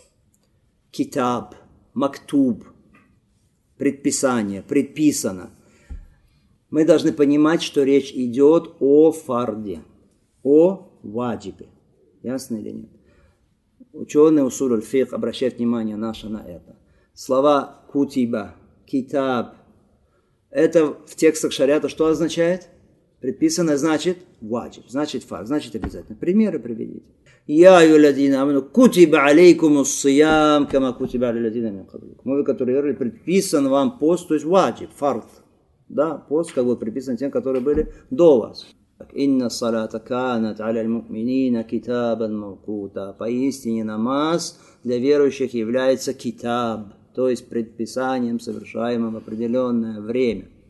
китаб, мактуб, предписание, предписано, мы должны понимать, что речь идет о фарде, о ваджибе. Ясно или нет? Ученые усуль аль-фикх обращают внимание наше на это. Слова кутиба, китаб, это в текстах шариата что означает? Предписано значит ваджиб, значит фард, значит обязательно. Примеры приведите. Я аюлядина аману кутиба алейкум ус-сиям кама кутиба алядина мин кабликум. Вы, которые верили, предписан вам пост, то есть ваджиб, фард. Да, пост как бы приписан тем, которые были до вас. Инна салата канат аля аль-му'минина китабан мавкута. Поистине намаз для верующих является китаб, то есть предписанием, совершаемым в определенное время.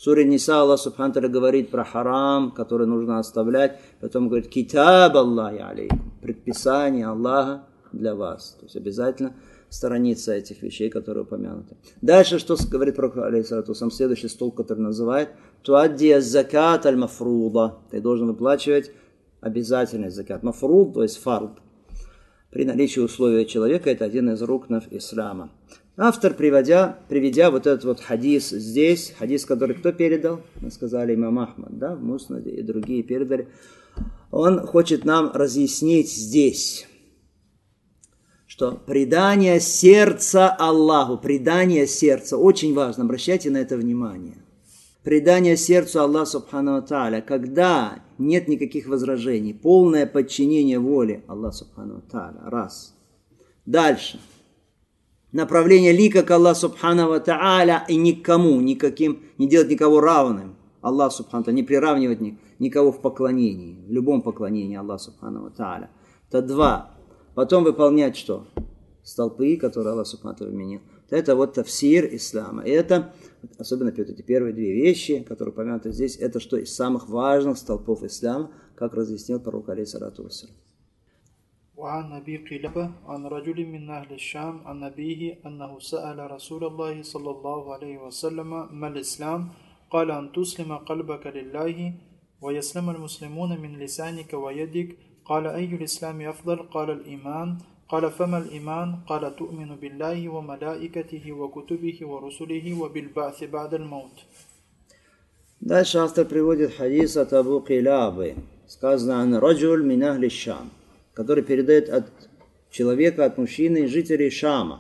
суре Ниса Аллах Субхану Тааля говорит про харам, который нужно оставлять. Потом говорит китаб Аллахи алейкум, предписание Аллаха для вас. То есть обязательно сторониться этих вещей, которые упомянуты. Дальше, что говорит пророк, алейхиссалату вассалям, следующий столб, который называет туадди закат аль-мафруда. Ты должен выплачивать обязательный закат. Мафруд, то есть фард. При наличии условия человека, это один из рукнов ислама. Автор, приведя вот этот вот хадис здесь, хадис, который кто передал? Мы сказали имам Ахмад, да, в Муснаде и другие передали. Он хочет нам разъяснить здесь, что предание сердца Аллаху, предание сердца, очень важно, обращайте на это внимание. Предание сердцу Аллаха Субхану ва Тааля, когда нет никаких возражений, полное подчинение воле Аллаха Субхану ва Тааля, раз. Дальше. Направление лика к Аллаху Субхану ва Тааля и никому, никаким, не делать никого равным. Аллах Субхану ва Тааля, не приравнивать никого в поклонении, в любом поклонении Аллаху Субхану ва Тааля. Это два. Потом выполнять что? Столпы, которые Аллах Субхану ва Тааля вменил. Это вот тафсир ислама. И это, особенно эти первые две вещи, которые упомянуты здесь, это что из самых важных столпов ислама, как разъяснил пророк алейхиссалату вассалям.
وعن أبي قلابة عن رجل من أهل الشام عن أبيه أنه سأل رسول الله صلى الله عليه وسلم ما الإسلام قال أن تسلم قلبك لله ويسلم المسلمون من لسانك ويدك قال أي الإسلام أفضل قال الإيمان قال فما الإيمان قال تؤمن بالله وملائكته وكتبه ورسله وبالبعث بعد الموت.
Дальше автор приводит хадис от Абу Килабы. Сказано «Ан раджуль мин ахли Шам», который передает от человека, от мужчины, жителей Шама,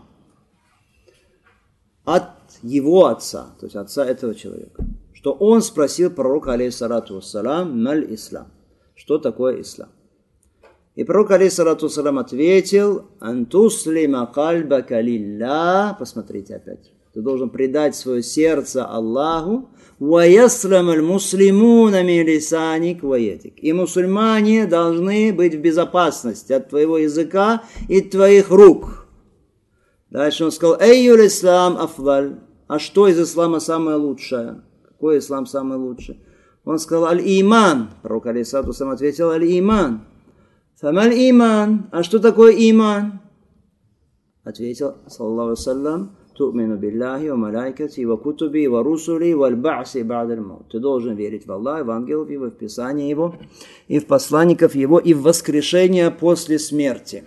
от его отца, то есть отца этого человека, что он спросил пророка, алейхиссалату вассалам, маль ислам, что такое ислам. И пророк, алейхиссалату вассалам, ответил, антуслима кальбака лилля, посмотрите опять, ты должен предать свое сердце Аллаху, وَيَسْلَمَ الْمُسْلِمُونَ مِنْ لِسَانِكَ وَيَدِكَ. И мусульмане должны быть в безопасности от твоего языка и твоих рук. Дальше он сказал, «Эйюль ислам афдаль». А что из ислама самое лучшее? Какой ислам самый лучший? Он сказал, «Аль-иман». Пророк алейхиссалату вассалям ответил, «Аль-иман». «Фамаль иман». А что такое иман? Ответил, саллаллаху алейхи ва саллям, «Ту'мину биллахи ва малайкати ва кутуби ва русули валь ба'си ба'даль маут». Ты должен верить в Аллаха, в ангелов Его, в Писание Его, и в посланников Его, и в воскрешение после смерти.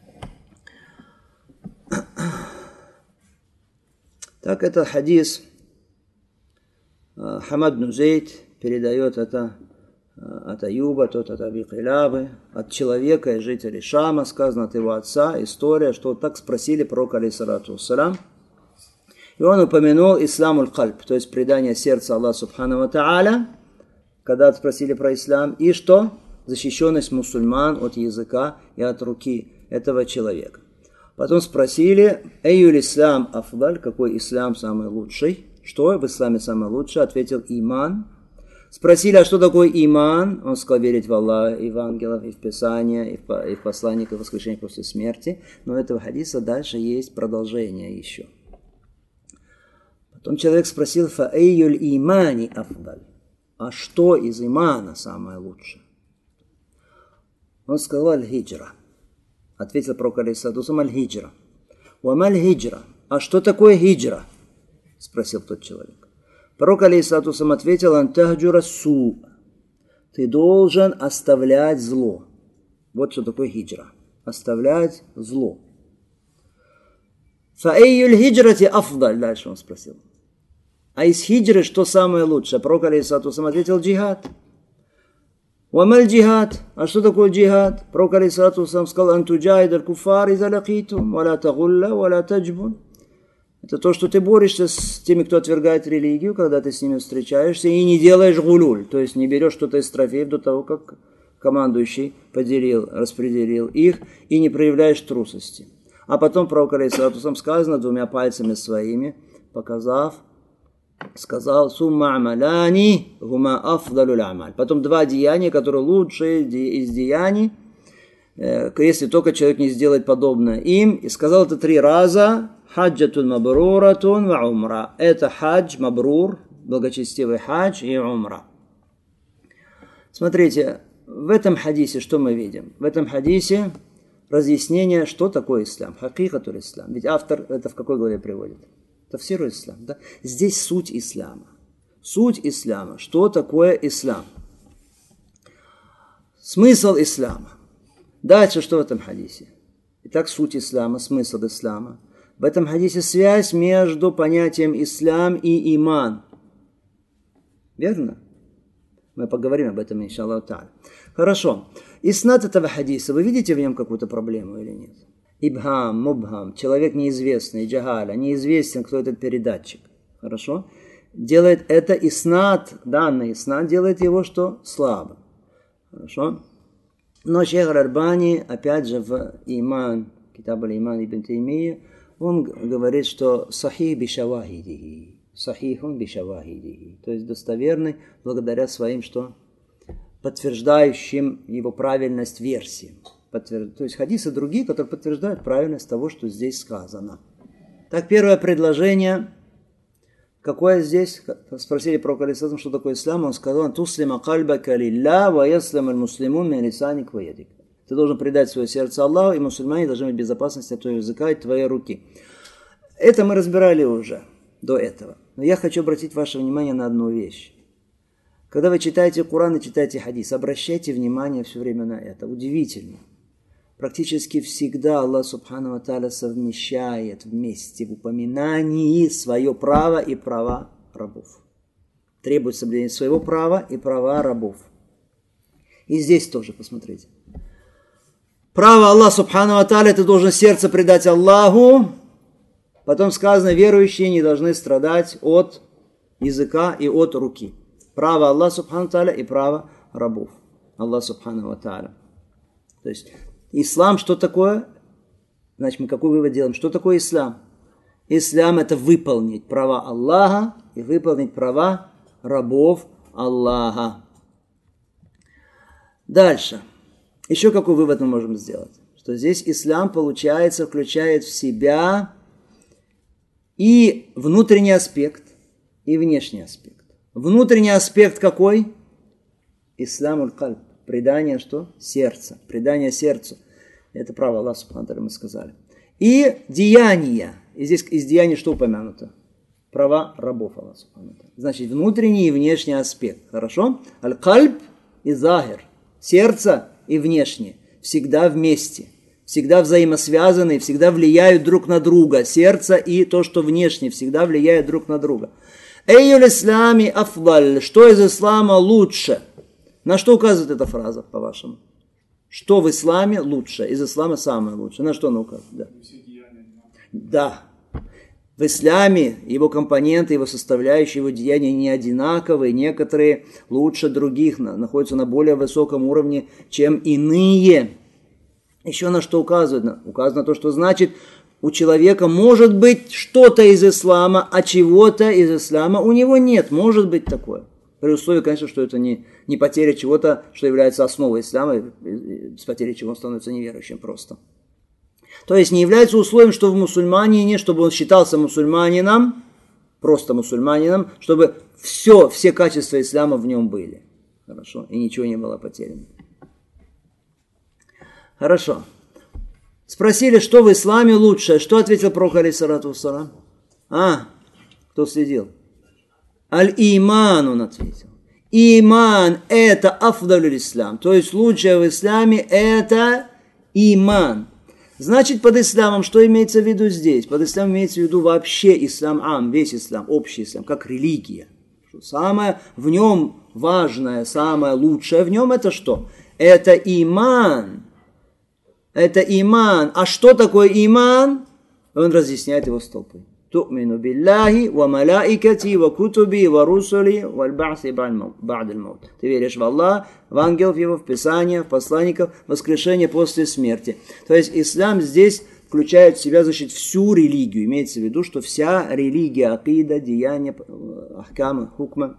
Так, это хадис Хамад бн Зейд передает это от Аюба, тот от Аби Килабы, от человека и жителей Шама, сказано от его отца, история, что так спросили пророка, алейхиссалату вассалям. И он упомянул исламуль кальб, то есть предание сердца Аллаха Субхану ва Тааля, когда спросили про ислам, и что? Защищенность мусульман от языка и от руки этого человека. Потом спросили, эйюль ислам афдаль, какой ислам самый лучший? Что в исламе самое лучшее? Ответил иман. Спросили, а что такое иман? Он сказал, верить в Аллаха, и в ангелов, и в Писание, и в посланников, и в воскрешение после смерти. Но у этого хадиса дальше есть продолжение еще. Потом человек спросил, фаэйюль имани афдаль. А что из имана самое лучшее? Он сказал, аль-хиджра. Ответил пророк, алейхиссалату вассалям, аль-хиджра. Уамаль хиджра. А что такое хиджра? Спросил тот человек. Пророк, алейхиссалату вассалям, ответил, антахджура су. Ты должен оставлять зло. Вот что такое хиджра. Оставлять зло. Фаэйюль хиджрати афдаль. Дальше он спросил. А из хиджры что самое лучшее? Пророк, алейхиссалату вассалям, ответил, джихад. Уамаль джихад. А что такое джихад? Пророк, алейхиссалату вассалям, сказал, антуджаид аль-куфар иза лакитум, валя тагулля, валя таджбун. Это то, что ты борешься с теми, кто отвергает религию, когда ты с ними встречаешься, и не делаешь гулюль, то есть не берешь что-то из трофеев до того, как командующий распределил их, и не проявляешь трусости. А потом пророк, алейхиссалату вассалям, сказано двумя пальцами своими, показав, сказал, сумма амаляни гума афдалюль амаль. Потом два деяния, которые лучшие из деяний, если только человек не сделает подобное им. И сказал это 3 раза. Хаджатун мабруратун ва умра. Это хадж, мабрур, благочестивый хадж и умра. Смотрите, в этом хадисе что мы видим? В этом хадисе разъяснение, что такое ислам. Хакикатуль ислам. Ведь автор это в какой главе приводит? Тафсир ислам. Да? Здесь суть ислама. Суть ислама. Что такое ислам? Смысл ислама. Дальше что в этом хадисе? Итак, суть ислама, смысл ислама. В этом хадисе связь между понятием ислам и иман. Верно? Мы поговорим об этом, иншаллаху та'аля. Хорошо. Иснад этого хадиса, вы видите в нем какую-то проблему или нет? Ибхам, мубхам, человек неизвестный, джагаля, неизвестен, кто этот передатчик. Хорошо? Делает это иснад, данный иснад делает его что? Слабо. Хорошо? Но шейх Аль-Альбани, опять же, в иман, китаб аль-иман ибн Таймия, он говорит, что сахих бишавахидихи. Сахихун бишавахидихи. То есть достоверный благодаря своим, что? Подтверждающим его правильность версиям. То есть хадисы другие, которые подтверждают правильность того, что здесь сказано. Так, первое предложение. Какое здесь? Спросили про Алейхиссалам, что такое ислам. Он сказал: «Туслима кальбака лилля, ва яслам аль-муслимун мин лисаник ва ядик». Ты должен предать свое сердце Аллаху, и мусульмане должны быть в безопасности от твоего языка и твоей руки. Это мы разбирали уже до этого. Но я хочу обратить ваше внимание на одну вещь. Когда вы читаете Коран и читаете хадис, обращайте внимание все время на это. Удивительно. Практически всегда Аллах Субхану ва Тааля совмещает вместе в упоминании свое право и права рабов. Требует соблюдения своего права и права рабов. И здесь тоже, посмотрите. Право Аллаха Субхану ва Тааля, ты должен сердце предать Аллаху. Потом сказано, верующие не должны страдать от языка и от руки. Право Аллаха Субхану ва Тааля и право рабов. Аллах Субхану ва Тааля. То есть ислам что такое? Значит, мы какой вывод делаем? Что такое ислам? Ислам это выполнить права Аллаха и выполнить права рабов Аллаха. Дальше. Еще какой вывод мы можем сделать? Что здесь ислам, получается, включает в себя и внутренний аспект, и внешний аспект. Внутренний аспект какой? Ислам аль-кальб. Предание что? Сердца. Предание сердцу. Это право Аллаха Субхану ва Тааля, мы сказали. И деяния. И здесь из деяний что упомянуто? Права рабов Аллаха Субхану ва Тааля. Значит, внутренний и внешний аспект. Хорошо? Аль-кальб и захир. Сердце и внешнее. Всегда вместе. Всегда взаимосвязаны, всегда влияют друг на друга. Сердце и то, что внешне, всегда влияют друг на друга. Эйюль ислами афдаль. Что из ислама лучше? На что указывает эта фраза, по-вашему? Что в исламе лучше? Из ислама самое лучшее. На что она указывает? Да. В исламе его компоненты, его составляющие, его деяния не одинаковые. Некоторые лучше других, находятся на более высоком уровне, чем иные. Еще на что указывает? Указано то, что значит, у человека может быть что-то из ислама, а чего-то из ислама у него нет. Может быть такое. При условии, конечно, что это не потеря чего-то, что является основой ислама, с потерей чего он становится неверующим просто. То есть не является условием, что в мусульманине, чтобы он считался мусульманином, просто мусульманином, чтобы все качества ислама в нем были. Хорошо, и ничего не было потеряно. Хорошо. Спросили, что в исламе лучше. Что ответил пророк алейхиссалату вассалам? Кто следил? Аль-иман, он ответил. Иман – это афдалюль ислам. То есть лучшее в исламе – это иман. Значит, под исламом что имеется в виду здесь? Под исламом имеется в виду вообще ислам, весь ислам, общий ислам, как религия. Самое в нем важное, самое лучшее в нем – это что? Это иман. Это иман. А что такое иман? Он разъясняет его столпы. تؤمن بالله وملائكته وكتبه ورسله والبعث بعد الموت. Ты веришь в Аллаха, в ангелов его, в Писание, в посланников, в воскрешение после смерти. То есть ислам здесь включает в себя, значит, всю религию. Имеется в виду, что вся религия, акида, деяния, ахкама, хукма.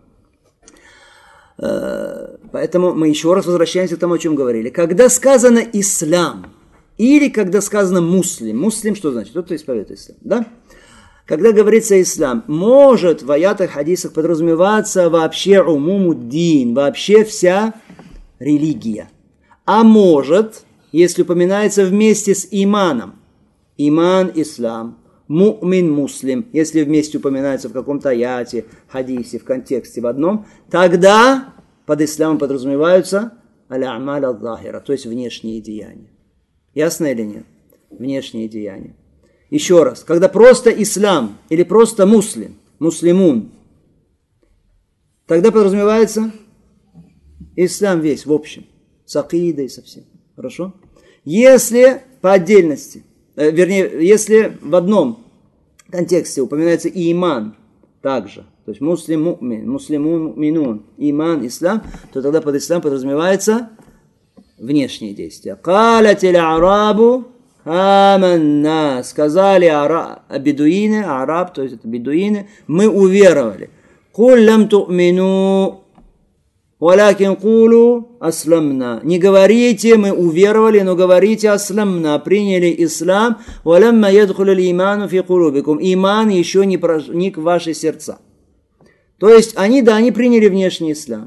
Поэтому мы еще раз возвращаемся к тому, о чем говорили. Когда сказано ислам, или когда сказано муслим. Муслим что значит? Тот, кто исповедует ислам. Да? когда говорится ислам, может в аятах, хадисах подразумеваться вообще умумуддин, вообще вся религия. А может, если упоминается вместе с иманом, иман, ислам, му'мин, муслим, если вместе упоминается в каком-то аяте, хадисе, в контексте в одном, тогда под исламом подразумеваются аль-амаль аль-захира, то есть внешние деяния. Ясно или нет? Внешние деяния. Еще раз, когда просто ислам или просто муслим, муслимун, тогда подразумевается ислам весь в общем, с акидой совсем. Хорошо? Если по отдельности, если в одном контексте упоминается и иман также, то есть муслим, му'мин, муслимун, му'минун, иман, ислам, то тогда под ислам подразумевается внешние действия. Калатил арабу аманна, сказали бедуины, араб, то есть это бедуины, мы уверовали. Куль лам ту'мину, валякин кулу асламна. Не говорите, мы уверовали, но говорите асламна, приняли ислам, валямма ядхулю иману фи кулубикум. Иман еще не проник в ваши сердца. То есть они приняли внешний ислам.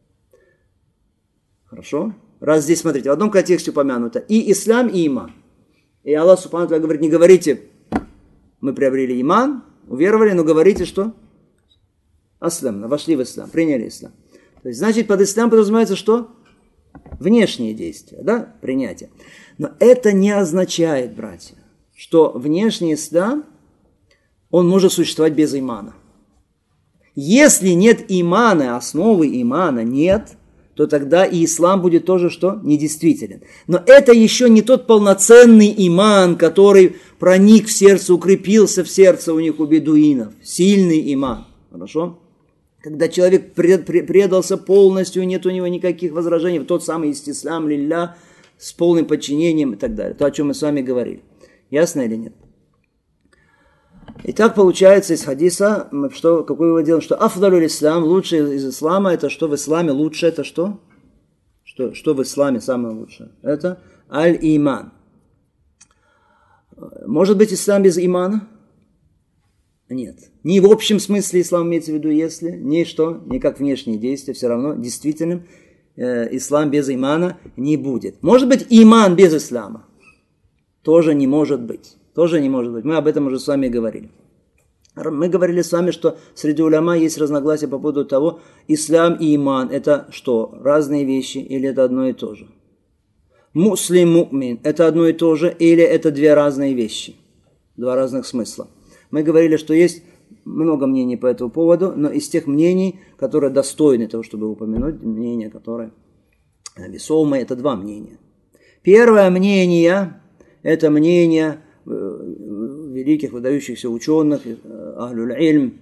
Хорошо? Раз здесь, смотрите, в одном контексте упомянуто и ислам, и иман. И Аллах Субхану ва Тааля говорит, не говорите, мы приобрели иман, уверовали, но говорите, что? Аслам, вошли в ислам, приняли ислам. То есть, значит, под ислам подразумевается, что? Внешние действия, да, принятие. Но это не означает, братья, что внешний ислам, он может существовать без имана. Если нет имана, основы имана нет, то тогда и ислам будет тоже что? Недействителен. Но это еще не тот полноценный иман, который проник в сердце, укрепился в сердце у них, у бедуинов. Сильный иман. Хорошо? Когда человек предался полностью, нет у него никаких возражений, тот самый истислам лилля, с полным подчинением и так далее. То, о чем мы с вами говорили. Ясно или нет? Итак, получается из хадиса, какой вывод делаем, что афдалюль ислам, лучшее из ислама, это что в исламе лучше, это что? Что в исламе самое лучшее? Это аль-иман. Может быть ислам без имана? Нет. Не в общем смысле ислам имеется в виду, если, ни что, ни как внешние действия, все равно действительным ислам без имана не будет. Может быть иман без ислама? Тоже не может быть. Тоже не может быть. Мы об этом уже с вами говорили. Мы говорили с вами, что среди уляма есть разногласия по поводу того, ислам и иман это что? Разные вещи или это одно и то же? Муслим, му'мин это одно и то же или это две разные вещи? Два разных смысла. Мы говорили, что есть много мнений по этому поводу, но из тех мнений, которые достойны того, чтобы упомянуть, мнения, которые весомые, это два мнения. Первое мнение, это мнение великих выдающихся ученых, ахлюль-ильм,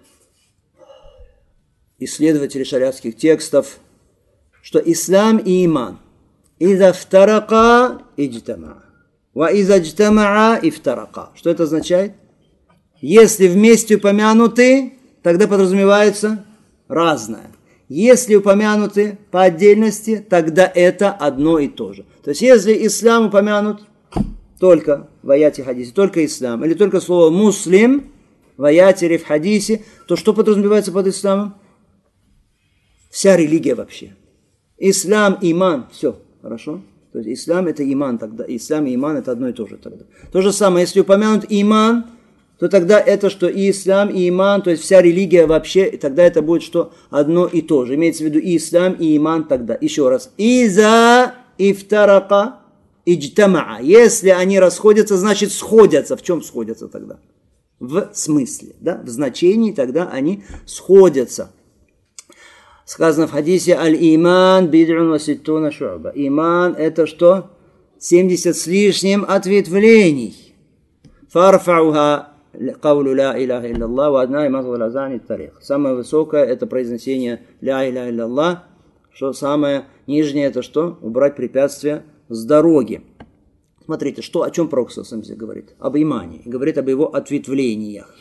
исследователей шариатских текстов, что ислам и иман «Иза втарака иджтамаа, ва иза джтамаа ифтарака». Что это означает? Если вместе упомянуты, тогда подразумевается разное. Если упомянуты по отдельности, тогда это одно и то же. То есть, если ислам упомянут только в аяте хадисе, только ислам, или только слово муслим в аяте или в хадисе, то что подразумевается под исламом? Вся религия вообще. Ислам, иман, все, хорошо? То есть, ислам это иман тогда, ислам и иман это одно и то же тогда. То же самое, если упомянут иман, то тогда это что и ислам, и иман, то есть вся религия вообще, и тогда это будет что одно и то же. Имеется в виду и ислам, и иман тогда. Еще раз. Иза ифтарака иджтамаа. Если они расходятся, значит сходятся. В чем сходятся тогда? В смысле, да? В значении тогда они сходятся. Сказано в хадисе аль-иман бид'ун ва ситтуна шу'ба. Иман это что? 70 с лишним ответвлений. Фарфауха каулю ля иляха илляллах ва адна имату лазани тарих. Самое высокое это произнесение ля иляха илляллах. Что самое нижнее это что? Убрать препятствия с дороги. Смотрите, о чем Пророк здесь говорит? Об имане. Говорит об его ответвлениях.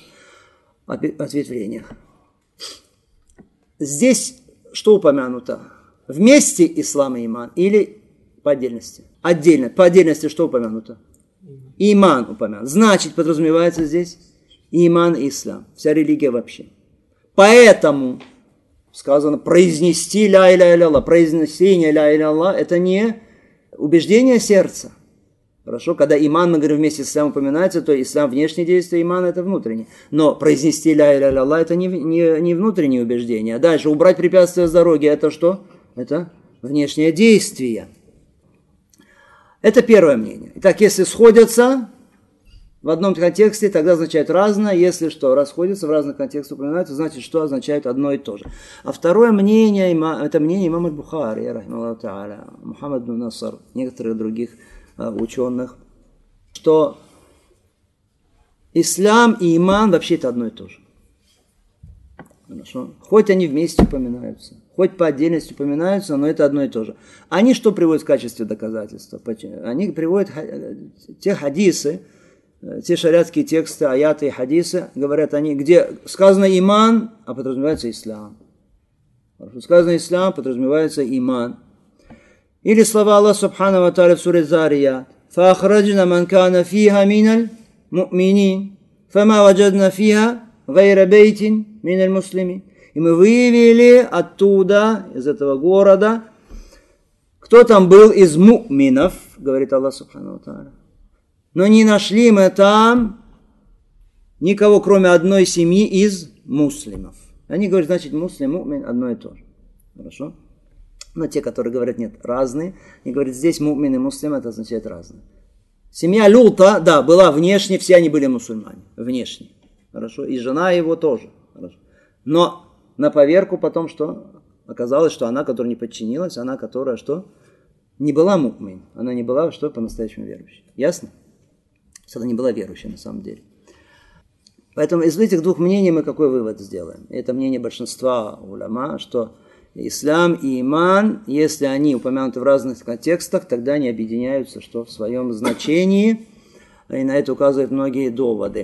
Здесь что упомянуто? Вместе ислам и иман или по отдельности? Отдельно. По отдельности что упомянуто? Иман упомянут. Значит, подразумевается здесь Иман и ислам. Вся религия вообще. Поэтому сказано произнести ля иля илля Аллах. Произнесение ля иля Аллах это не убеждение сердца. Хорошо, когда иман, мы говорим, вместе с ислам упоминается, то ислам внешнее действие, иман это внутреннее. Но произнести ля иля илля Аллах это не внутреннее убеждение. А дальше убрать препятствия с дороги это что? Это внешнее действие. Это первое мнение. Итак, если сходятся в одном контексте, тогда означает разное. Если что, расходятся в разных контекстах упоминаются, значит, что означает одно и то же. А второе мнение, это мнение имама аль-Бухари, рахималлаху та'аля, Мухаммад бин Наср, некоторых других ученых, что ислам и иман вообще это одно и то же. Хорошо? Хоть они вместе упоминаются, хоть по отдельности упоминаются, но это одно и то же. Они что приводят в качестве доказательства? Они приводят те хадисы, те шариатские тексты, аяты и хадисы, говорят они, где сказано иман, а подразумевается ислам. Сказано ислам, подразумевается иман. Или слова Аллаха Субхану ва Тааля в суре Зарият. فَأَخْرَجْنَا مَنْ كَانَ فِيهَا مِنَ الْمُؤْمِنِينَ فَمَا وَجَدْنَا فِيهَا غَيْرَ بَيْتٍ مِنَ الْمُسْلِمِينَ. И мы вывели оттуда, из этого города, кто там был из му'минов, говорит Аллах Субхану ва Тааля. Но не нашли мы там никого, кроме одной семьи из муслимов. Они говорят, значит, муслим, му'мин одно и то же. Хорошо? Но те, которые говорят, нет, разные, они говорят, здесь му'мин и муслим, это означает разные. Семья Люта, да, была внешне, все они были мусульмане, внешне. Хорошо? И жена его тоже. Хорошо? Но на поверку потом что? Оказалось, что она, которая не подчинилась, она, которая что? Не была му'мин. Она не была, что, по-настоящему верующей. Ясно? Она не была верующей на самом деле. Поэтому из этих двух мнений мы какой вывод сделаем? Это мнение большинства уляма, что ислам и иман, если они упомянуты в разных контекстах, тогда они объединяются что в своем значении, и на это указывают многие доводы.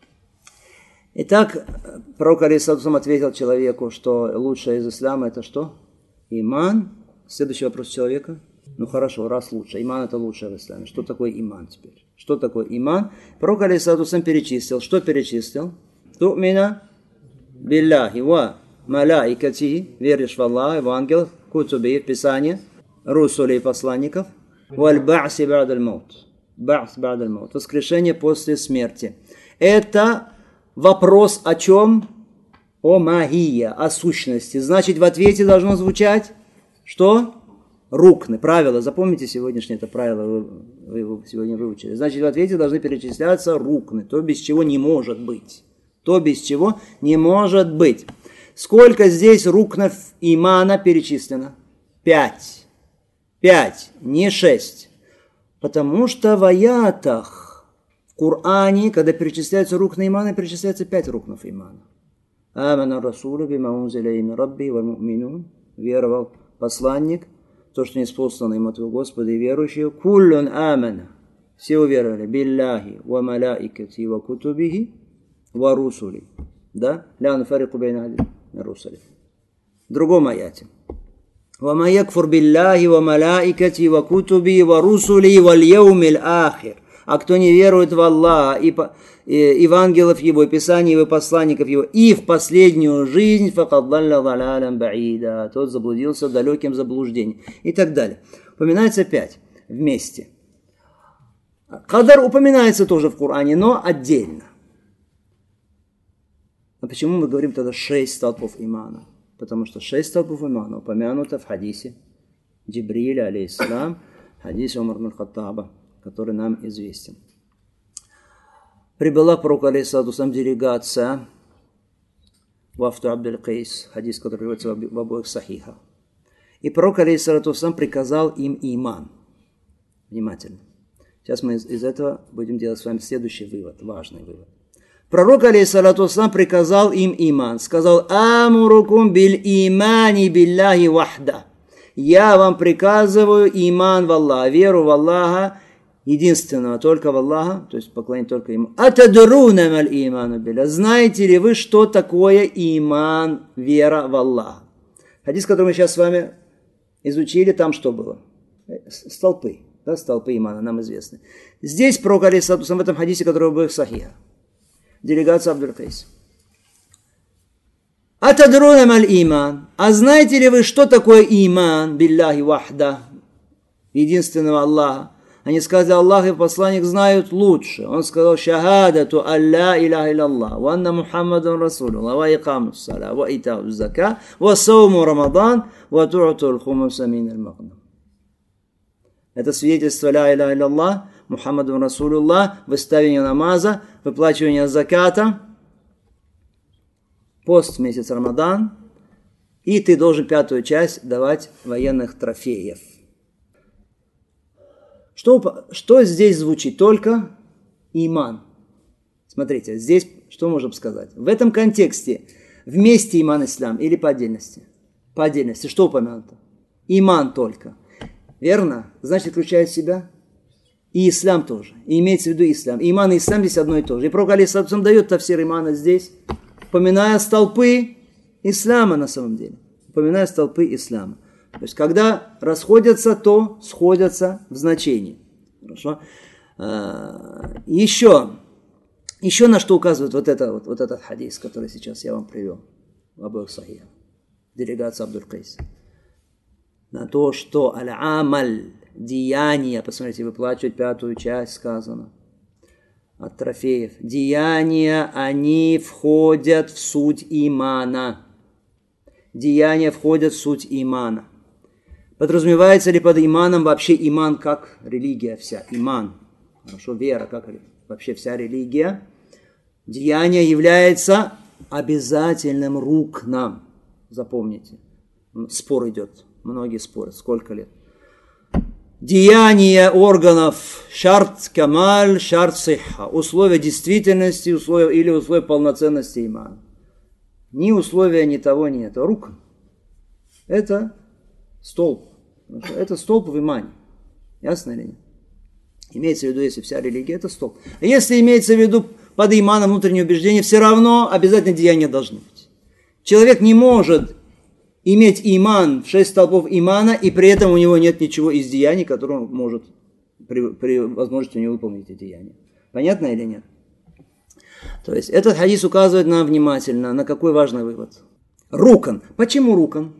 Итак, пророк алейхиссалату ответил человеку, что лучшее из ислама это что? Иман. Следующий вопрос человека. Ну хорошо, раз лучше. Иман это лучшее в исламе. Что такое иман теперь? Что такое иман? Пророк алейхиссалату перечислил. Что перечислил? Ту'мина билляхи ва малаикатихи. Веришь в Аллаха, в ангелов, кутуби, в Писание, русулей, посланников. Валь ба'си ба'даль маут. Ба'с ба'даль маут. Воскрешение после смерти. Это вопрос о чем? О магия, о сущности. Значит, в ответе должно звучать что? Рукны, правила. Запомните сегодняшнее это правило, вы его сегодня выучили. Значит, в ответе должны перечисляться рукны, то, без чего не может быть. То, без чего не может быть. Сколько здесь рукнов имана перечислено? 5. 5, не 6. Потому что в аятах, в Коране, когда перечисляются рукны имана, перечисляется 5 рукнов имана. Амана расулу бима унзиля мин рабби валь му'минун. Веровал посланник, то, что неспослано им от его Господа, и верующие. Куллун амана. Все уверовали. Билляхи ва малаикати ва кутубихи ва русули. Да? Ля нуфарику байна ахадин мин русули. В другом аяте. Ва ма якфур билляхи ва малаикати ва кутуби ва русули валь яумил ахир. А кто не верует в Аллаха и в ангелов Его, и Писание Его, и посланников Его, и в последнюю жизнь, факад далля далялям баида, тот заблудился далеким заблуждением. И так далее. Упоминается 5 вместе. Кадар упоминается тоже в Коране, но отдельно. А почему мы говорим тогда 6 столпов имана? Потому что 6 столпов имана упомянуто в хадисе Джибриля, алейхиссалам, хадисе Умар ибн Хаттаба, который нам известен. Прибыла к пророку алейхиссалату делегация вафду Абдуль-Кайс, хадис, который приводится в обоих сахихах. И пророк алейхиссалату приказал им иман. Внимательно. Сейчас мы из этого будем делать с вами следующий вывод, важный вывод. Пророк алейхиссалату приказал им иман. Сказал: амурукум биль имани билляхи вахда. Я вам приказываю иман в Аллаха, веру в Аллаха, единственного, только в Аллаха, то есть поклонение только Ему. Атадруна маль иману билля. Знаете ли вы, что такое иман, вера в Аллаха? Хадис, который мы сейчас с вами изучили, там что было? Столпы, да, столпы имана, нам известны. Здесь пророк алейхиссалату в этом хадисе, который был в сахихах, Делегация Абдуль-Кайс. Атадруна маль иман. А знаете ли вы, что такое иман? Билляхи вахда. Единственного Аллаха. Они сказали, Аллах и посланник знают лучше. Он сказал, шахадату алла иляха илlallah, ва анна Мухаммадан Расулуллах, ва икамус саля, ва итау зака, ва сауму Рамадан, ва ту'ту аль-хумуса мин аль-магнам. Это свидетельство ля иляха илlallah, Мухаммадан Расулуллах, выставление намаза, выплачивание заката, пост в месяц Рамадан, и ты должен 5-ю часть давать военных трофеев. Что здесь звучит? Только иман. Смотрите, здесь что можем сказать? В этом контексте вместе иман и ислам или по отдельности? По отдельности. Что упомянуто? Иман только. Верно? Значит, включает в себя и ислам тоже. И имеется в виду ислам. Иман и ислам здесь одно и то же. И Пророк алейхиссалам дает тафсир имана здесь, упоминая столпы ислама на самом деле. Упоминая столпы ислама. То есть, когда расходятся, то сходятся в значении. Хорошо? Еще на что указывает вот этот хадис, который сейчас я вам привел в обоих сахихах. Делегация Абдуль-Кайс. На то, что аль-амаль, деяния, посмотрите, выплачивать 5-ю часть сказано, от трофеев. Деяния, они входят в суть имана. Деяния входят в суть имана. Подразумевается ли под иманом вообще иман как религия вся? Иман. Хорошо, вера, как вообще вся религия. Деяние является обязательным рукном. Запомните. Спор идет. Многие спорят. Сколько лет? Деяние органов. Шарт камаль, шарт сихха. Условия действительности, условия полноценности имана. Ни условия, ни того, ни этого. Рука. Это столб. Это столб в имане. Ясно или нет? Имеется в виду, если вся религия, это столб. А если имеется в виду под иманом внутреннее убеждение, все равно обязательно деяния должны быть. Человек не может иметь иман, 6 столпов имана, и при этом у него нет ничего из деяний, которые он может при возможности у него выполнить эти деяния. Понятно или нет? То есть этот хадис указывает нам внимательно на какой важный вывод. Рукан. Почему рукан?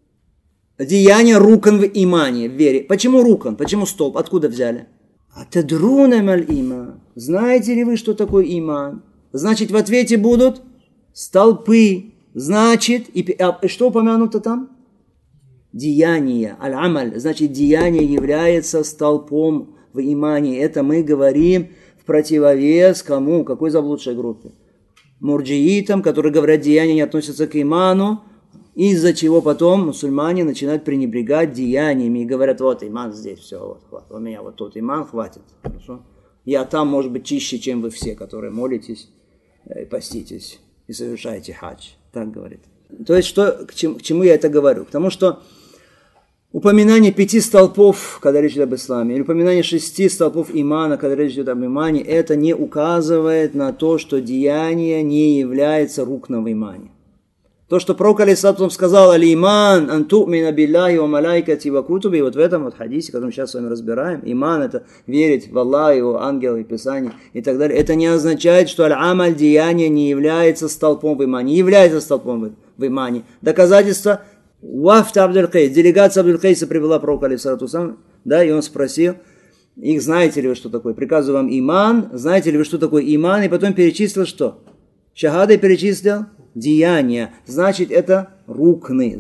Деяние рукан в имане, в вере. Почему рукан? Почему столб? Откуда взяли? Атадруна маль иман. Знаете ли вы, что такое иман? Значит, в ответе будут столпы. Значит, и что упомянуто там? Деяние, аль-амаль. Значит, деяние является столпом в имане. Это мы говорим в противовес кому? Какой заблудшей группе? Мурджиитам, которые говорят, деяния не относятся к иману, из-за чего потом мусульмане начинают пренебрегать деяниями и говорят, вот иман здесь, все, вот, хватит. У меня вот тут иман, хватит. Хорошо? Я там, может быть, чище, чем вы все, которые молитесь, поститесь и совершаете хадж. Так говорит. То есть, к чему я это говорю? Потому что упоминание 5 столпов, когда речь идет об исламе, или упоминание 6 столпов имана, когда речь идет об имане, это не указывает на то, что деяние не является рукном в имане. То, что Пророк алейхиссалам сказал, аль-иман, ан ту'мина билляхи ва малайкати ва кутуби, вот в этом вот хадисе, который мы сейчас с вами разбираем, иман это верить в Аллаха, его ангелов и Писания и так далее. Это не означает, что аль-амаль, деяние, не является столпом в имане. Не является столпом в имане. Доказательство, вафт Абдуль-Кайс, делегация Абдуль-Кайса привела Пророка алейхиссалам, да, и он спросил, их знаете ли вы, что такое? Приказываю вам иман, знаете ли вы, что такое иман? И потом перечислил что? Шахадой перечислил деяния. Значит, это рукны.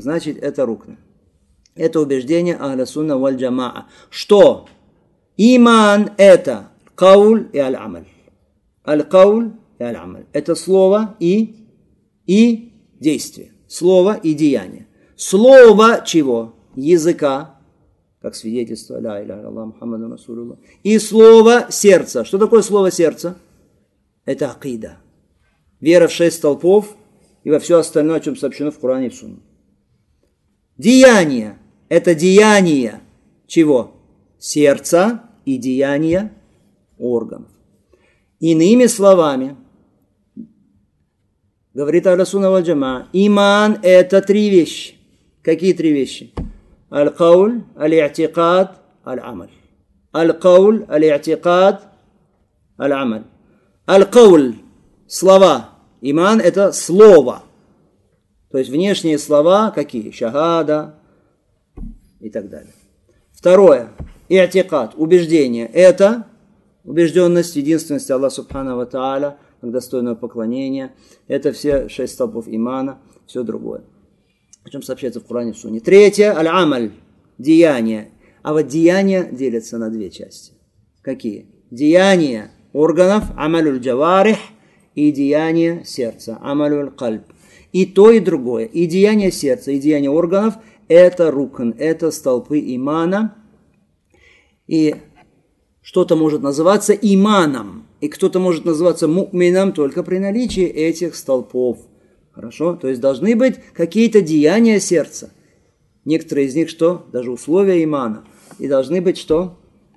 Это убеждение Ахля Сунна валь Джамаа. Что? Иман это кауль и аль-амаль. Аль-кауль и аль-амаль. Это слово и действие. Слово и деяние. Слово чего? Языка, как свидетельство ля иляха илlallah Мухаммаду Расулуллах. И слово сердца. Что такое слово сердца? Это акида. Вера в 6 столпов и во все остальное, о чем сообщено в Коране и в Сунне. Деяние – это деяние чего? Сердца и деяние органов. Иными словами, говорит Ахлю Сунна валь Джамаа, иман – это 3 вещи. Какие 3 вещи? Аль-кауль, аль-и'тикад, аль-амаль. Аль-кауль, аль-и'тикад, аль-амаль. Аль-кауль – слова. Иман – это слово. То есть внешние слова какие? Шахада и так далее. Второе. И'тикад, убеждение. Это убежденность в единственности Аллаха Субхану ва Тааля, достойного поклонения. Это все 6 столпов имана, все другое. О чем сообщается в Коране и в Сунне. Третье. Аль-амаль, деяние. А вот деяния делятся на 2 части. Какие? Деяния органов, амалюль джаварих, и деяния сердца, амалюль кальб. И то, и другое. И деяния сердца, и деяния органов – это рукн, это столпы имана. И что-то может называться иманом, и кто-то может называться му'мином только при наличии этих столпов. Хорошо? То есть должны быть какие-то деяния сердца. Некоторые из них что? Даже условия имана. И должны быть что?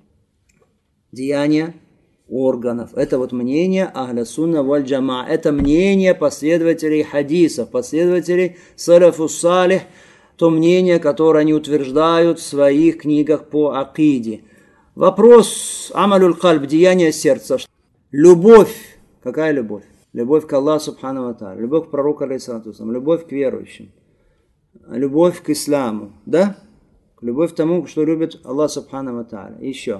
Деяния органов. Это вот мнение Ахля Сунна валь Джама. Это мнение последователей хадисов, последователей салафу салих, то мнение, которое они утверждают в своих книгах по акиде. Вопрос амалюль кальб, деяние сердца. Любовь. Какая любовь? Любовь к Аллаху Субхану ва Тааля, любовь к пророку, алейхиссалату вассалам, любовь к верующим, любовь к исламу, да? Любовь к тому, что любит Аллах Субхану ва Тааля. Еще.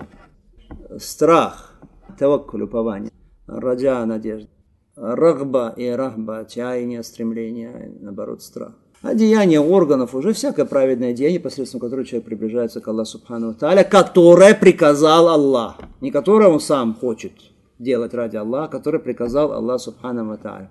Страх, таваккуль, упование, раджа, надежда, рагба и рахба, отчаяние, стремление, наоборот, страх. А деяние органов уже всякое праведное деяние, посредством которого человек приближается к Аллаху Субхану ва Тааля, которое приказал Аллах, не которое он сам хочет делать ради Аллаха, который приказал Аллах Субхану ва Тааля.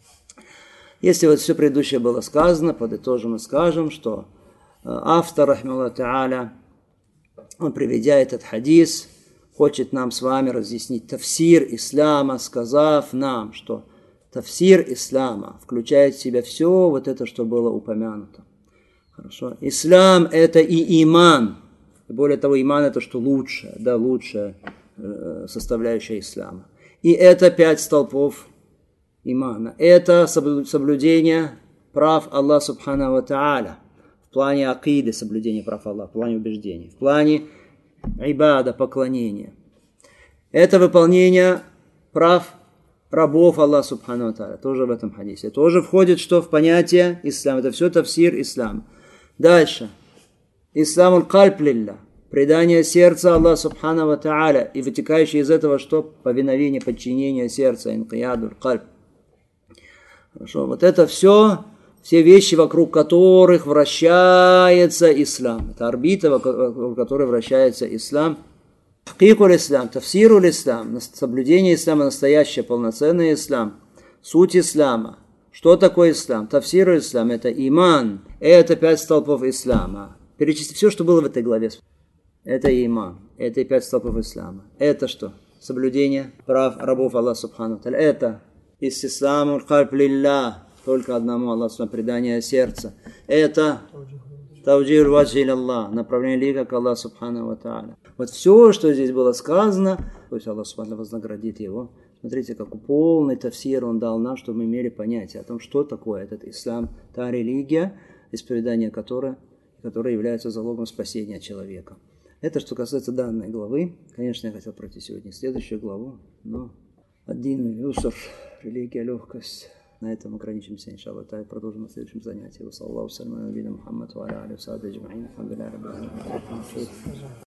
Если вот все предыдущее было сказано, подытожим и скажем, что автор, рахмаллаху тааля, он, приведя этот хадис, хочет нам с вами разъяснить тафсир ислама, сказав нам, что тафсир ислама включает в себя все вот это, что было упомянуто. Хорошо. Ислам – это и иман. И более того, иман – это что лучшее, да, лучшее составляющая ислама. И это 5 столпов имана. Это соблюдение прав Аллаха Субхану ва Тааля. В плане акиды соблюдение прав Аллаха, в плане убеждений. В плане ибада, поклонения. Это выполнение прав рабов Аллаха Субхану ва Тааля. Тоже в этом хадисе. Тоже входит что в понятие ислам. Это все тафсир ислам. Дальше. Исламуль кальб лилля. Предание сердца Аллаха Субхану ва Тааля и вытекающее из этого что? Повиновение, подчинение сердца, инкиядуль кальб. Хорошо, вот это все вещи, вокруг которых вращается ислам. Это орбита, вокруг которой вращается ислам. Хакикуль ислам, тафсируль ислам, соблюдение ислама, настоящее, полноценный ислам. Суть ислама. Что такое ислам? Тафсируль ислам, это иман, это 5 столпов ислама. Перечислить все, что было в этой главе. Это иман, это и 5 столпов ислама. Это что? Соблюдение прав рабов Аллаха Субхану ва Тааля. Это истисламуль кальб лилля, только одному Аллаху, предание сердца. Это тавджихуль ваджхи иляллах, направление лика к Аллаху Субхану ва Тааля. Вот все, что здесь было сказано, пусть Аллах Субхану вознаградит его. Смотрите, какой полный тафсир он дал нам, чтобы мы имели понятие о том, что такое этот ислам, та религия, исповедание которой является залогом спасения человека. Это что касается данной главы. Конечно, я хотел пройти сегодня следующую главу, но ад-дин юср, религия, легкость. На этом ограничимся, иншаллах, и продолжим на следующем занятии. Саллаллаху алейхи ва саллям, Мухаммад ва аля алихи ва сахбихи аджмаин.